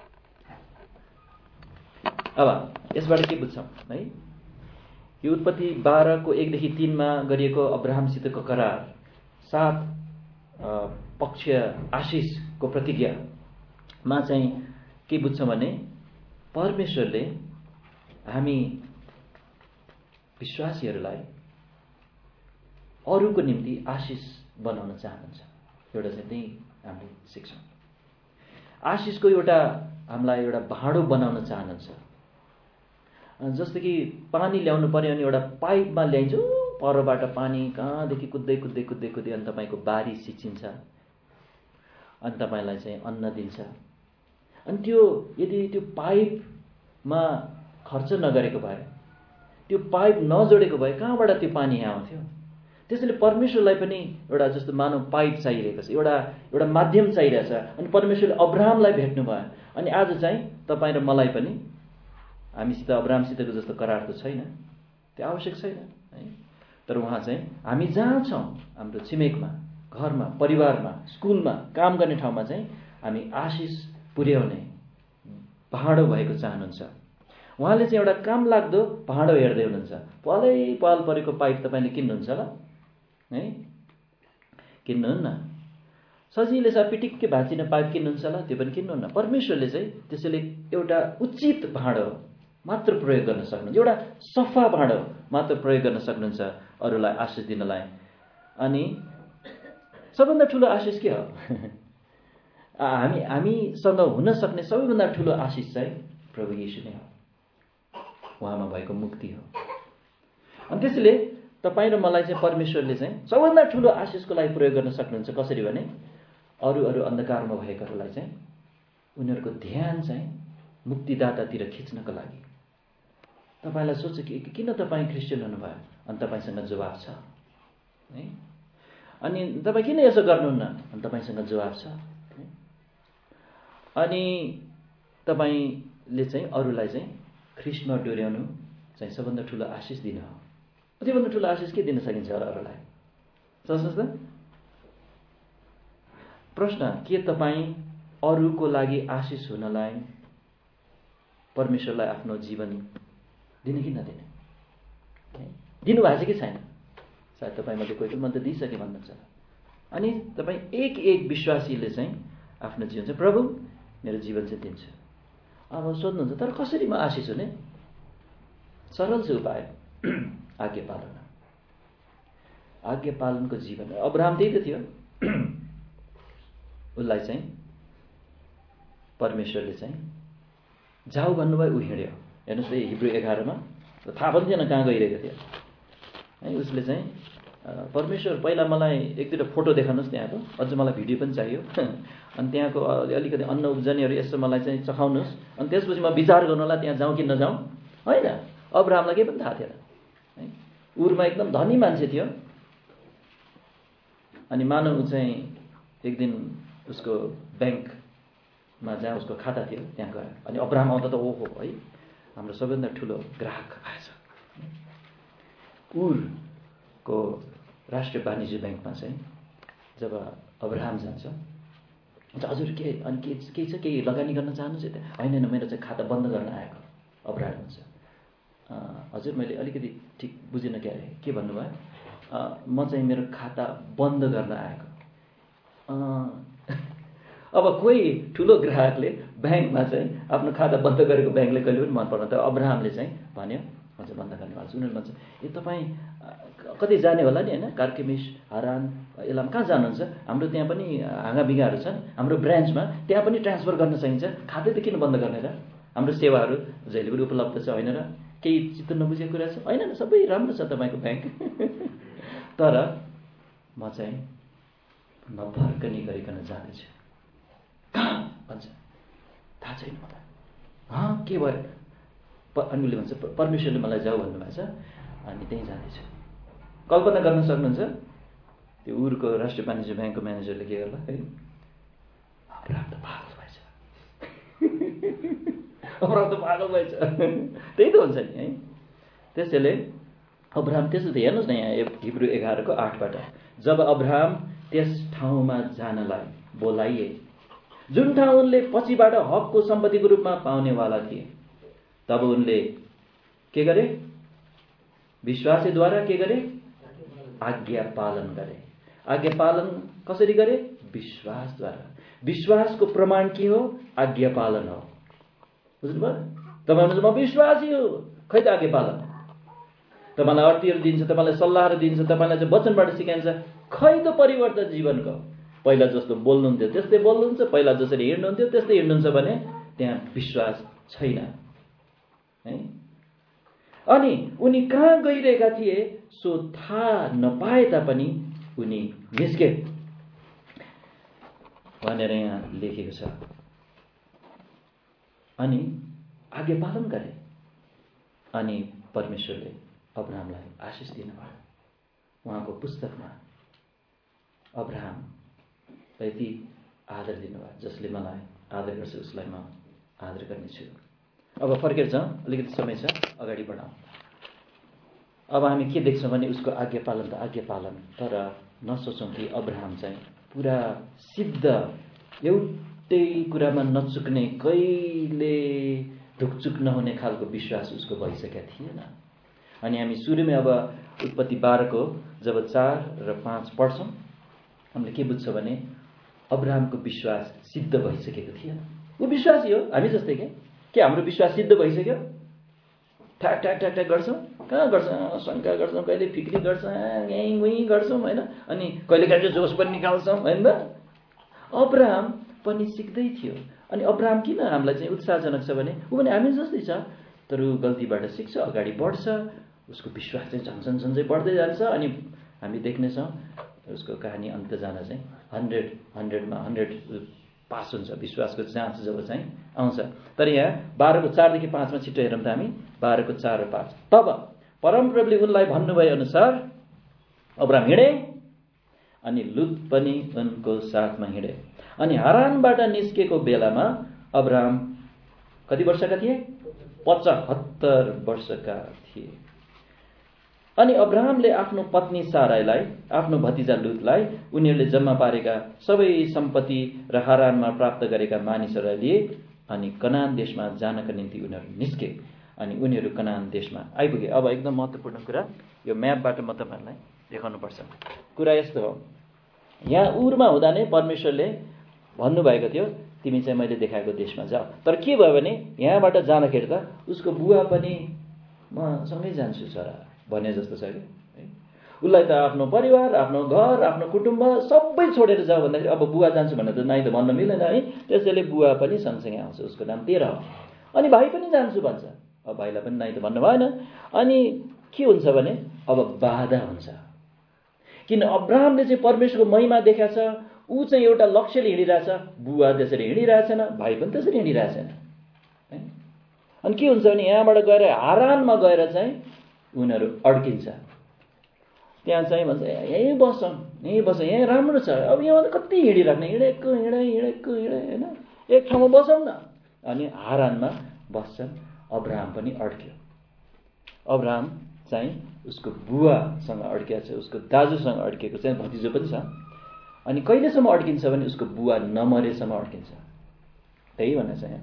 [SPEAKER 1] अब यसबाट के बुझ्छौँ है? यो उत्पत्ति 12 को 1 देखि 3 मा गरिएको अब्राहमसितको करार 7 पक्षीय आशिषको प्रतिज्ञामा चाहिँ के बुझ्छौँ भने परमेश्वरले हामी विश्वासीहरूलाई अरूको निम्ति आशिष बनाउन चाहनुहुन्छ। एउटा चाहिँ त्यही हामीले सिक्छौँ। आशिषको हामीलाई एउटा भाँडो बनाउन चाहनुहुन्छ। जस्तो कि पानी ल्याउनु पर्यो अनि एउटा पाइपमा ल्याइन्छ, परबाट पानी कहाँदेखि कुद्दै कुद्दै कुद्दै कुद्दै अनि तपाईँको बारी सिचिन्छ, अनि तपाईँलाई चाहिँ अन्न दिन्छ। अनि यदि त्यो पाइपमा खर्च नगरेको भए, त्यो पाइप नजोडेको भए कहाँबाट त्यो पानी यहाँ आउँथ्यो? त्यसैले परमेश्वरलाई पनि एउटा जस्तो मानव पाइप चाहिरहेको छ, एउटा माध्यम चाहिरहेछ। अनि परमेश्वरले अब्राहमलाई भेट्नु भयो। अनि आज चाहिँ तपाईँ र मलाई पनि हामीसित अब्राहमसितको जस्तो करार त छैन, त्यो आवश्यक छैन है। तर उहाँ चाहिँ हामी जहाँ छौँ, हाम्रो छिमेकमा, घरमा, परिवारमा, स्कुलमा, काम गर्ने ठाउँमा चाहिँ हामी आशिष पुर्याउने भाँडो भएको चाहनुहुन्छ। उहाँले चाहिँ एउटा काम लाग्दो भाँडो हेर्दै हुनुहुन्छ। पाल परेको पाइप तपाईँले किन्नुहुन्छ ल है? किन्नुहुन्न। सजिलै पिटिक्कै भाँचिने पाइप किन्नुहुन्छ ल, त्यो पनि किन्नुहुन्न। परमेश्वरले चाहिँ त्यसैले एउटा उचित भाँडो मात्र प्रयोग गर्न सक्नुहुन्छ, एउटा सफा भाँडो मात्र प्रयोग गर्न सक्नुहुन्छ अरूलाई आशिष दिनलाई। अनि सबभन्दा ठुलो आशिष के हो? हामीसँग हुन सक्ने सबैभन्दा ठुलो आशिष चाहिँ प्रभु येशू नै हो, उहाँमा भएको मुक्ति हो। अनि त्यसैले तपाईँ र मलाई चाहिँ परमेश्वरले चाहिँ सबभन्दा ठुलो आशिषको लागि प्रयोग गर्न सक्नुहुन्छ। कसरी भने अरू अन्धकारमा भएकाहरूलाई चाहिँ उनीहरूको ध्यान चाहिँ मुक्तिदातातिर खिच्नको लागि। तपाईँलाई सोच्छ कि किन तपाईँ क्रिस्चियन हुनुभयो? अनि तपाईँसँग जवाब छ है। अनि तपाईँ किन यसो गर्नुहुन्न? अनि तपाईँसँग जवाब छ। अनि तपाईँले चाहिँ अरूलाई चाहिँ ख्रिस्टमा डोर्याउनु चाहिँ सबभन्दा ठुलो आशिष दिन हो। त्योभन्दा ठुलो आशिष के दिन सकिन्छ अरूलाई? सोच्नुहोस् त। प्रश्न, के तपाईँ अरूको लागि आशिष हुनलाई परमेश्वरलाई आफ्नो जीवन दिने कि नदिने? दिनुभएको छ कि छैन? सायद तपाईँमध्ये कोही मन त दिइसके भन्नुहुन्छ। अनि तपाईँ एक विश्वासीले चाहिँ आफ्नो जीवन चाहिँ प्रभु मेरो जीवन चाहिँ दिन्छु। अब सोध्नुहुन्छ, तर कसरी म आशिष हुने? सरल छ उपाय, आज्ञा पालन। आज्ञा पालनको जीवन। अब्राहम त्यही त थियो। उसलाई चाहिँ परमेश्वरले चाहिँ जाऊ भन्नुभयो, ऊ हिँड्यो। हेर्नुहोस् त हिब्रू 11 मा थाहा पनि थिएन कहाँ गइरहेको थियो है। उसले चाहिँ परमेश्वर पहिला मलाई एक दुईवटा फोटो देखाउनुहोस् त्यहाँको, अझ मलाई भिडियो पनि चाहियो। अनि त्यहाँको अलिकति अन्न उब्जनीहरू यसो मलाई चाहिँ चखाउनुहोस्, अनि त्यसपछि म विचार गर्नुलाई त्यहाँ जाउँ कि नजाउँ होइन। अब्राहमलाई केही पनि थाहा थिएन है। उरमा एकदम धनी मान्छे थियो। अनि मानव चाहिँ एक दिन उसको ब्याङ्कमा जहाँ उसको खाता थियो त्यहाँ गयो। अनि अब्राहम आउँदा त ओहो है, हाम्रो सबैभन्दा ठुलो ग्राहक आएछ। उरको राष्ट्रिय वाणिज्य ब्याङ्कमा चाहिँ जब अब्राहम जान्छ, हजुर के अनि के छ, केही लगानी गर्न चाहनुहुन्छ? होइन, मेरो चाहिँ खाता बन्द गर्न आएको। अब्राहम हुन्छ, हजुर मैले अलिकति ठिक बुझिनँ क्या अरे, के भन्नुभयो? म चाहिँ मेरो खाता बन्द गर्न आएको। अब कोही ठुलो ग्राहकले ब्याङ्कमा चाहिँ आफ्नो खाता बन्द गरेको ब्याङ्कले कहिले पनि मन पर्दैन। तर अब्राहमले चाहिँ भन्यो, हजुर बन्द गर्ने भएको छ। उनीहरू भन्छ, ए तपाईँ कतै जाने होला नि होइन, कार्केमिस, हारान, इलाम कहाँ जानुहुन्छ? हाम्रो त्यहाँ पनि हाँगाबिगाहरू छन्, हाम्रो ब्रान्चमा, त्यहाँ पनि ट्रान्सफर गर्न सकिन्छ। खातै त किन बन्द गर्ने र? हाम्रो सेवाहरू जहिले पनि उपलब्ध छ होइन र? केही चित्त नबुझेको कुरा छ? होइन, सबै राम्रो छ तपाईँको ब्याङ्क। तर म चाहिँ नफर्कने गरिकन जाँदैछु। कहाँ भन्छ? थाहा छैन मलाई। के भयो? अनि उसले भन्छ, परमेश्वरले मलाई जाऊ भन्नुभएको छ, अनि त्यहीँ जाँदैछु। कल्पना गर्न सक्नुहुन्छ? त्यो उरको राष्ट्रिय वाणिज्य ब्याङ्कको म्यानेजरले के गर्ला है, अब्राहम त पागल भएछ, अब्राहम त पागल भएछ, त्यही त हुन्छ नि है। त्यसैले अब्राहम त्यसो त हेर्नुहोस् न यहाँ हिब्रू 11:8बाट, जब अब्राहम त्यस ठाउँमा जानलाई बोलाइए जुन ठाउँ उनले पछिबाट हकको सम्पत्तिको रूपमा पाउनेवाला थिए, तब उनले के गरे? विश्वासद्वारा के गरे? आज्ञा पालन गरे। आज्ञा पालन कसरी गरे? विश्वासद्वारा। विश्वासको प्रमाण के हो? आज्ञा पालन हो। बुझ्नुभयो? तपाईँ म विश्वासी हो, खै त आज्ञा पालन। तपाईँलाई अर्थीहरू दिन्छ, तपाईँलाई सल्लाहहरू दिन्छ, तपाईँलाई चाहिँ वचनबाट सिकाइन्छ, खै त परिवर्तन जीवनको। पहिला जस्तो बोल्नुहुन्थ्यो त्यस्तै बोल्नुहुन्छ, पहिला जसरी हिँड्नुहुन्थ्यो त्यस्तै हिँड्नुहुन्छ भने त्यहाँ विश्वास छैन है। अनि उनी कहाँ गइरहेका थिए सो थाहा नपाए तापनि उनी निस्के भनेर यहाँ लेखेको छ। अनि आज्ञा पालन गरे अनि परमेश्वरले अब्राहमलाई आशिष दिनुभयो। उहाँको पुस्तकमा अब्राहम यति आदर दिनुभयो, जसले मलाई आदर गर्छ उसलाई म आदर गर्नेछु। अब फर्केर जाउँ, अलिकति समय छ, अगाडि बढाउँ। अब हामी के देख्छौँ भने उसको आज्ञा पालन त आज्ञा पालन, तर नसोचौँ कि अब्राहम चाहिँ पुरा सिद्ध, एउटै कुरामा नचुक्ने, कहिले ढुकचुक नहुने खालको विश्वास उसको भइसकेका थिएन। अनि हामी सुरुमै अब उत्पत्ति 12को जब 4 र 5 पढ्छौँ, हामीले के बुझ्छौँ भने अब्राहमको विश्वास सिद्ध भइसकेको थिएन। ऊ विश्वासी हो, हामी जस्तै के हाम्रो विश्वास सिद्ध भइसक्यो? ठ्याक ठ्याक ठ्याक ठ्याक गर्छौँ, कहाँ गर्छौँ? शङ्का गर्छौँ, कहिले फिक्री गर्छौँ, यहीँ उहीँ गर्छौँ होइन, अनि कहिले कहिले जोस पनि निकाल्छौँ होइन। अब्राहम पनि सिक्दै थियो। अनि अब्राहम किन हामीलाई चाहिँ उत्साहजनक छ भने ऊ पनि हामी जस्तै छ, तर ऊ गल्तीबाट सिक्छ, अगाडि बढ्छ, उसको विश्वास चाहिँ झन्झन्झन्झै बढ्दै जान्छ। अनि हामी देख्नेछौँ उसको कहानी अन्त जान चाहिँ 100मा 100 पास हुन्छ, विश्वासको जाँच जब चाहिँ आउँछ। तर यहाँ 12को 4देखि 5मा छिटो हेरौँ त हामी, 12को 4 र 5। तब परमप्रभुले उनलाई भन्नुभए अनुसार अब्राहम हिँडे अनि लुत पनि उनको साथमा हिँडे। अनि हारानबाट निस्केको बेलामा अब्राहम कति वर्षका थिए? 75 वर्षका थिए। अनि अब्राहमले आफ्नो पत्नी साराईलाई, आफ्नो भतिजा लुतलाई, उनीहरूले जम्मा पारेका सबै सम्पत्ति र हारानमा प्राप्त गरेका मानिसहरूलाई लिए अनि कनान देशमा जानका निम्ति उनीहरू निस्के। अनि उनीहरू कनान देशमा आइपुगे। अब एकदम महत्त्वपूर्ण कुरा, यो म्यापबाट म तपाईँहरूलाई देखाउनुपर्छ। कुरा यस्तो हो, यहाँ उरमा हुँदा नै परमेश्वरले भन्नुभएको थियो तिमी चाहिँ मैले देखाएको देशमा जाऊ। तर के भयो भने यहाँबाट जाँदाखेरि त उसको बुवा पनि म सँगै जान्छु छोरा भने जस्तो छ कि। उसलाई त आफ्नो परिवार, आफ्नो घर, आफ्नो कुटुम्ब सबै छोडेर जाऊ भन्दाखेरि अब बुवा जान्छु भनेर त नाइ त भन्न मिलेन है। त्यसैले बुवा पनि सँगसँगै आउँछ, उसको नाम तेरह हो। अनि भाइ पनि जान्छु भन्छ, अब भाइलाई पनि नाइ त भन्नु भएन। अनि के हुन्छ भने अब बाधा हुन्छ, किन अब्राहमले चाहिँ परमेश्वरको महिमा देखाएको छ, ऊ चाहिँ एउटा लक्ष्यले हिँडिरहेछ, बुवा त्यसरी हिँडिरहेछन्, भाइ पनि त्यसरी हिँडिरहेछन्। अनि के हुन्छ भने यहाँबाट गएर हारानमा गएर चाहिँ उनीहरू अड्किन्छ। त्यहाँ चाहिँ भन्छ यहीँ बसौँ, यहीँ बसौँ, यहीँ राम्रो छ। अब यहाँ कति हिँडिराख्ने, हिँडेको होइन, एक ठाउँमा बसौँ न। अनि हारानमा बस्छन्। अब्राहम पनि अड्क्यो। अब्राहम चाहिँ उसको बुवासँग अड्किएको छ, उसको दाजुसँग अड्किएको चाहिँ भतिजो पनि छ। अनि कहिलेसम्म अड्किन्छ भने उसको बुवा नमरेसम्म अड्किन्छ। त्यही भनेर चाहिँ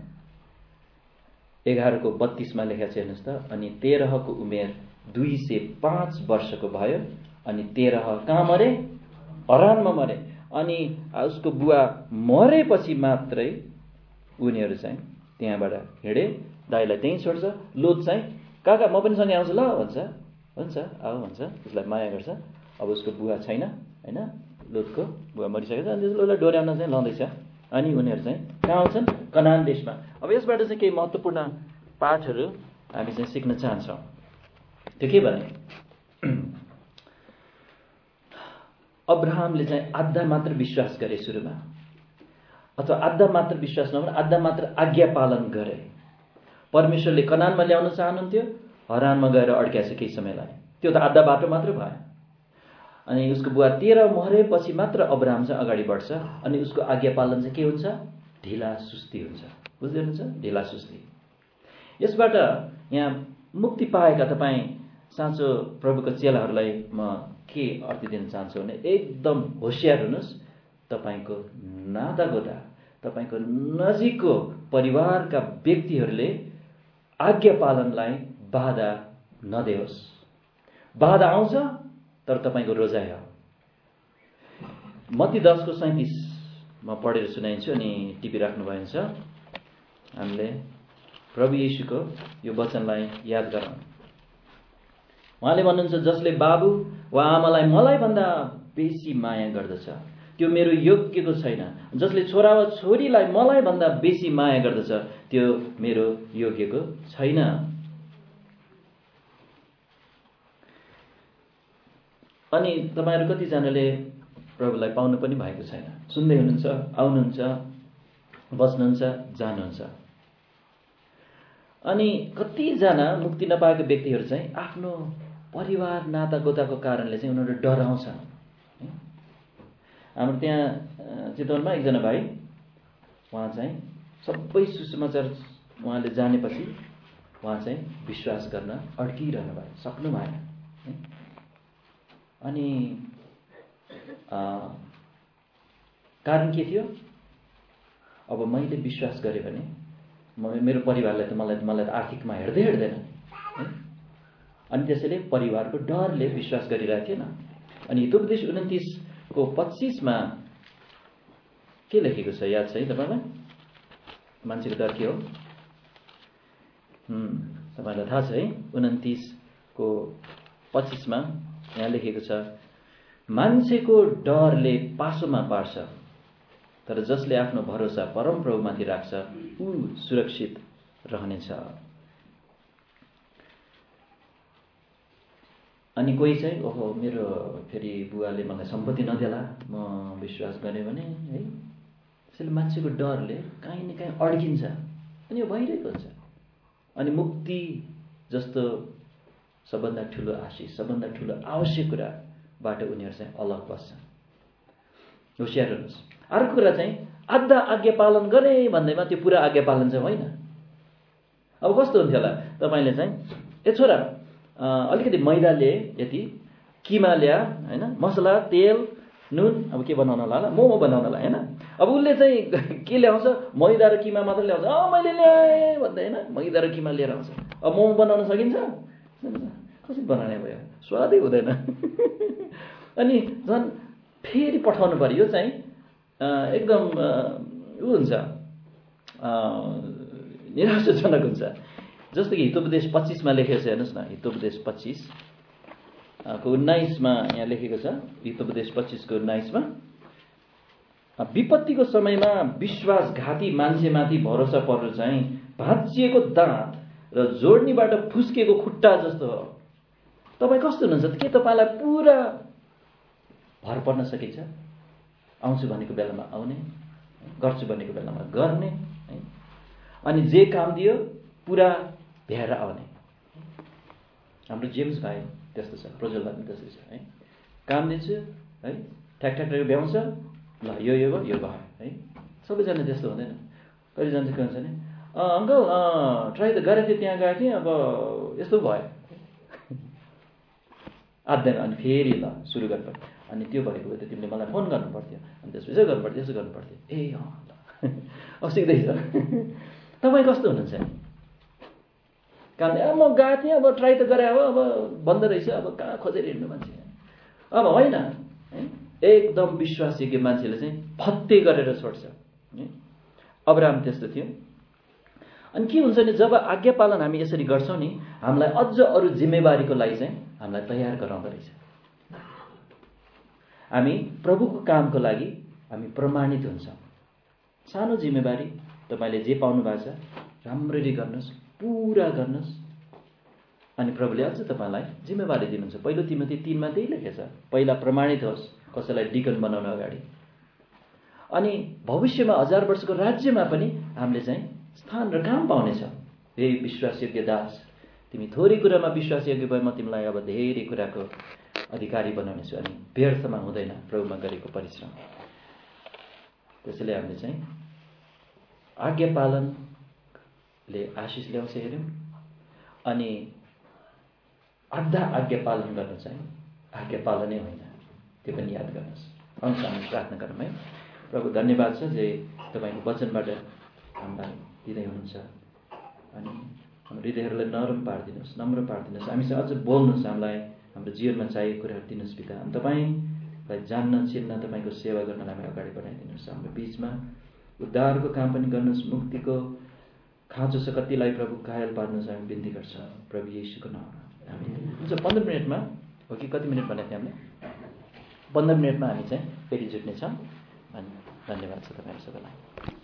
[SPEAKER 1] 11को 32मा लेखेको छ हेर्नुहोस् त। अनि तेरहको उमेर 205 वर्षको भयो। अनि तेरह कहाँ मरे? हरानमा मरे। अनि उसको बुवा मरेपछि मात्रै उनीहरू चाहिँ त्यहाँबाट हिँडे, दाइलाई त्यहीँ छोड्छ। लोत चाहिँ काका म पनि सँगै आउँछु ल भन्छ, हुन्छ आऊ भन्छ, उसलाई माया गर्छ। अब उसको बुवा छैन होइन, लोतको बुवा मरिसकेको छ। अनि उसलाई डोर्याउन चाहिँ लाउँदैछ। अनि उनीहरू चाहिँ कहाँ आउँछन्? कनान देशमा। अब यसबाट चाहिँ केही महत्त्वपूर्ण पाठहरू हामी चाहिँ सिक्न चाहन्छौँ। त्यो के भने अब्राहमले चाहिँ आधा मात्र विश्वास गरे सुरुमा, अथवा आधा मात्र विश्वास नभएर आधा मात्र आज्ञा पालन गरे। परमेश्वरले कनानमा ल्याउन चाहनुहुन्थ्यो, हरानमा गएर अड्क्याछ केही समयलाई, त्यो त आधा बाटो मात्र भयो। अनि उसको बुवा तेरा मरेपछि मात्र अब्राहम चाहिँ अगाडि बढ्छ अनि उसको आज्ञा पालन चाहिँ के हुन्छ? ढिला सुस्ती हुन्छ। बुझ्दै हुनुहुन्छ? ढिला सुस्ती। यसबाट यहाँ मुक्ति पाएका तपाईँ साँचो प्रभुको चेलाहरूलाई म के अर्थ दिन चाहन्छु भने एकदम होशियार हुनुहोस्। तपाईँको नातागोता, तपाईँको नजिकको परिवारका व्यक्तिहरूले आज्ञा पालनलाई बाधा नदेओस्। बाधा आउँछ तर तपाईँको रोजाइ हो। मत्ती 10:37 म पढेर सुनाइन्छु अनि टिपिराख्नु भएको छ। हामीले प्रभु येशूको यो वचनलाई याद गरौँ। उहाँले भन्नुहुन्छ, जसले बाबु वा आमालाई मलाई भन्दा बेसी माया गर्दछ त्यो मेरो योग्यको छैन। जसले छोरा वा छोरीलाई मलाई भन्दा बेसी माया गर्दछ त्यो मेरो योग्यको छैन। अनि तपाईँहरू कतिजनाले प्रभुलाई पाउनु पनि भएको छैन? सुन्दै हुनुहुन्छ, आउनुहुन्छ, बस्नुहुन्छ, जानुहुन्छ। अनि कतिजना मुक्ति नपाएका व्यक्तिहरू चाहिँ आफ्नो परिवार नातागोताको कारणले चाहिँ उनीहरू डराउँछ। हाम्रो त्यहाँ चितवनमा एकजना भाइ, उहाँ चाहिँ सबै सुसमाचार उहाँले जानेपछि उहाँ चाहिँ विश्वास गर्न अड्किरहनु भयो, सक्नु भएन। अनि कारण के थियो? अब मैले विश्वास गरेँ भने मेरो परिवारलाई त मलाई त आर्थिकमा हेर्दैन। अनि त्यसैले परिवारको डरले विश्वास गरिरहेको थिएन। अनि हितोपदेश 29:25 के लेखेको छ याद छ है तपाईँलाई? मान्छेको डर के हो? तपाईँलाई थाहा छ है? 29:25 यहाँ लेखेको छ, मान्छेको डरले पासोमा पार्छ तर जसले आफ्नो भरोसा परमप्रभुमाथि राख्छ ऊ सुरक्षित रहनेछ। अनि कोही चाहिँ ओहो मेरो फेरि बुवाले मलाई सम्पत्ति नदेला म विश्वास गरेँ भने है, त्यसैले मान्छेको डरले काहीँ न काहीँ अड्किन्छ अनि यो भइरहेको हुन्छ। अनि मुक्ति जस्तो सबभन्दा ठुलो आशिष, सबभन्दा ठुलो आवश्यक कुराबाट उनीहरू चाहिँ अलग बस्छ। होशियार हुनुहोस्। अर्को कुरा चाहिँ आधा आज्ञा पालन गरे भन्दैमा त्यो पुरा आज्ञा पालन चाहिँ होइन। अब कस्तो हुन्थ्यो होला? तपाईँले चाहिँ ए छोरा अलिकति मैदा लिए, यति किमा ल्या होइन, मसला तेल नुन, अब के बनाउन होला? मोमो बनाउनलाई होइन। अब उसले चाहिँ के ल्याउँछ? मैदा र किमा मात्र ल्याउँछ। मैले ल्याएँ भन्दै होइन, मैदा र किमा लिएर आउँछ। अब मोमो बनाउन सकिन्छ? कसरी बनाउने भयो? स्वादै हुँदैन। अनि झन् फेरि पठाउनु पर्यो। यो चाहिँ एकदम ऊ हुन्छ, निराशाजनक हुन्छ। जस्तो कि हितोपदेश 25 लेखेको छ, हेर्नुहोस् न। हितोपदेश 25:19 यहाँ लेखेको छ। हितोपदेश 25:19 विपत्तिको समयमा विश्वासघाती मान्छेमाथि भरोसा पर्नु चाहिँ भाँचिएको दाँत र जोड्नीबाट फुस्किएको खुट्टा जस्तो हो। तपाईँ कस्तो हुनुहुन्छ? के तपाईँलाई पुरा भर पर्न सकिन्छ? आउँछु भनेको बेलामा आउने, गर्छु भनेको बेलामा गर्ने है। अनि जे काम दियो पुरा भ्याएर आउने। हाम्रो जेम्स भाइ त्यस्तो छ, प्रज्वल भाइ पनि त्यस्तै छ है। काम दिन्छु है, ठ्याक भ्याउँछ, ल यो भयो यो भयो है। सबैजना त्यस्तो हुँदैन। कतिजना चाहिँ के हुन्छ भने अङ्कल ट्राई त गरेको थिएँ, त्यहाँ गएको थिएँ, अब यस्तो भयो आध्दैन। अनि फेरि ल सुरु गर्नु पर्यो। अनि त्यो भएको भए त तिमीले मलाई फोन गर्नु पर्थ्यो, अनि त्यसपछि गर्नु पर्थ्यो, यसो गर्नु पर्थ्यो। ए ल अब सिक्दैछ। तपाईँ कस्तो हुनुहुन्छ? काम म गएको थिएँ, अब ट्राई त गरे हो, अब बन्द रहेछ, अब कहाँ खोजेर हिँड्नु मान्छे? अब होइन है। एकदम विश्वासयोग्य मान्छेले चाहिँ फत्ते गरेर छोड्छ। अब्राहम त्यस्तो थियो। अनि के हुन्छ नि, जब आज्ञा पालन हामी यसरी गर्छौँ नि, हामीलाई अझ अरू जिम्मेवारीको लागि चाहिँ हामीलाई तयार गराउँदो रहेछ। हामी प्रभुको कामको लागि हामी प्रमाणित हुन्छौँ। सानो जिम्मेवारी तपाईँले जे पाउनु भएको छ राम्ररी गर्नुहोस्, पुरा गर्नुहोस्, अनि प्रभुले अझ तपाईँलाई जिम्मेवारी दिनुहुन्छ। पहिलो तिमोथी 3 त्यही लेखेछ, पहिला प्रमाणित होस् कसैलाई डिकन बनाउन अगाडि। अनि भविष्यमा 1000 वर्षको राज्यमा पनि हामीले चाहिँ स्थान र काम पाउनेछ। हे विश्वासयोग्य दास, तिमी थोरै कुरामा विश्वासयोग्य भए म तिमीलाई अब धेरै कुराको अधिकारी बनाउनेछु अनि व्यर्थमा हुँदैन प्रभुमा गरेको परिश्रम। त्यसैले हामीले चाहिँ आज्ञा पालनले आशिष ल्याउँछ हेऱ्यौँ, अनि आधा आज्ञा पालन गर्न चाहिँ आज्ञा पालनै होइन, त्यो पनि याद गर्नुहोस्। आउँछ हामी प्रार्थना गरौँ है। प्रभु धन्यवाद छ जे तपाईँको वचनबाट हामीलाई दिँदै हुनुहुन्छ, अनि हाम्रो हृदयहरूलाई नरम पारिदिनुहोस्, नम्र पारिदिनुहोस्, हामीसँग अझ बोल्नुहोस्, हामीलाई हाम्रो जीवनमा चाहिएको कुराहरू दिनुहोस् पिता। अनि तपाईँलाई जान्न चिन्न तपाईँको सेवा गर्नलाई हामी अगाडि बढाइदिनुहोस्। हाम्रो बिचमा उद्धारको काम पनि गर्नुहोस्, मुक्तिको खाँचो छ कतिलाई प्रभु घायल पार्नुहोस्, हामी बिन्ती गर्छौँ प्रभु येशूको नाममा, आमेन। हुन्छ 15 मिनटमा हो कि कति मिनट भनेको थिएँ हामीले? 15 मिनटमा हामी चाहिँ फेरि जुट्नेछौँ। अनि धन्यवाद छ तपाईँहरू सबैलाई।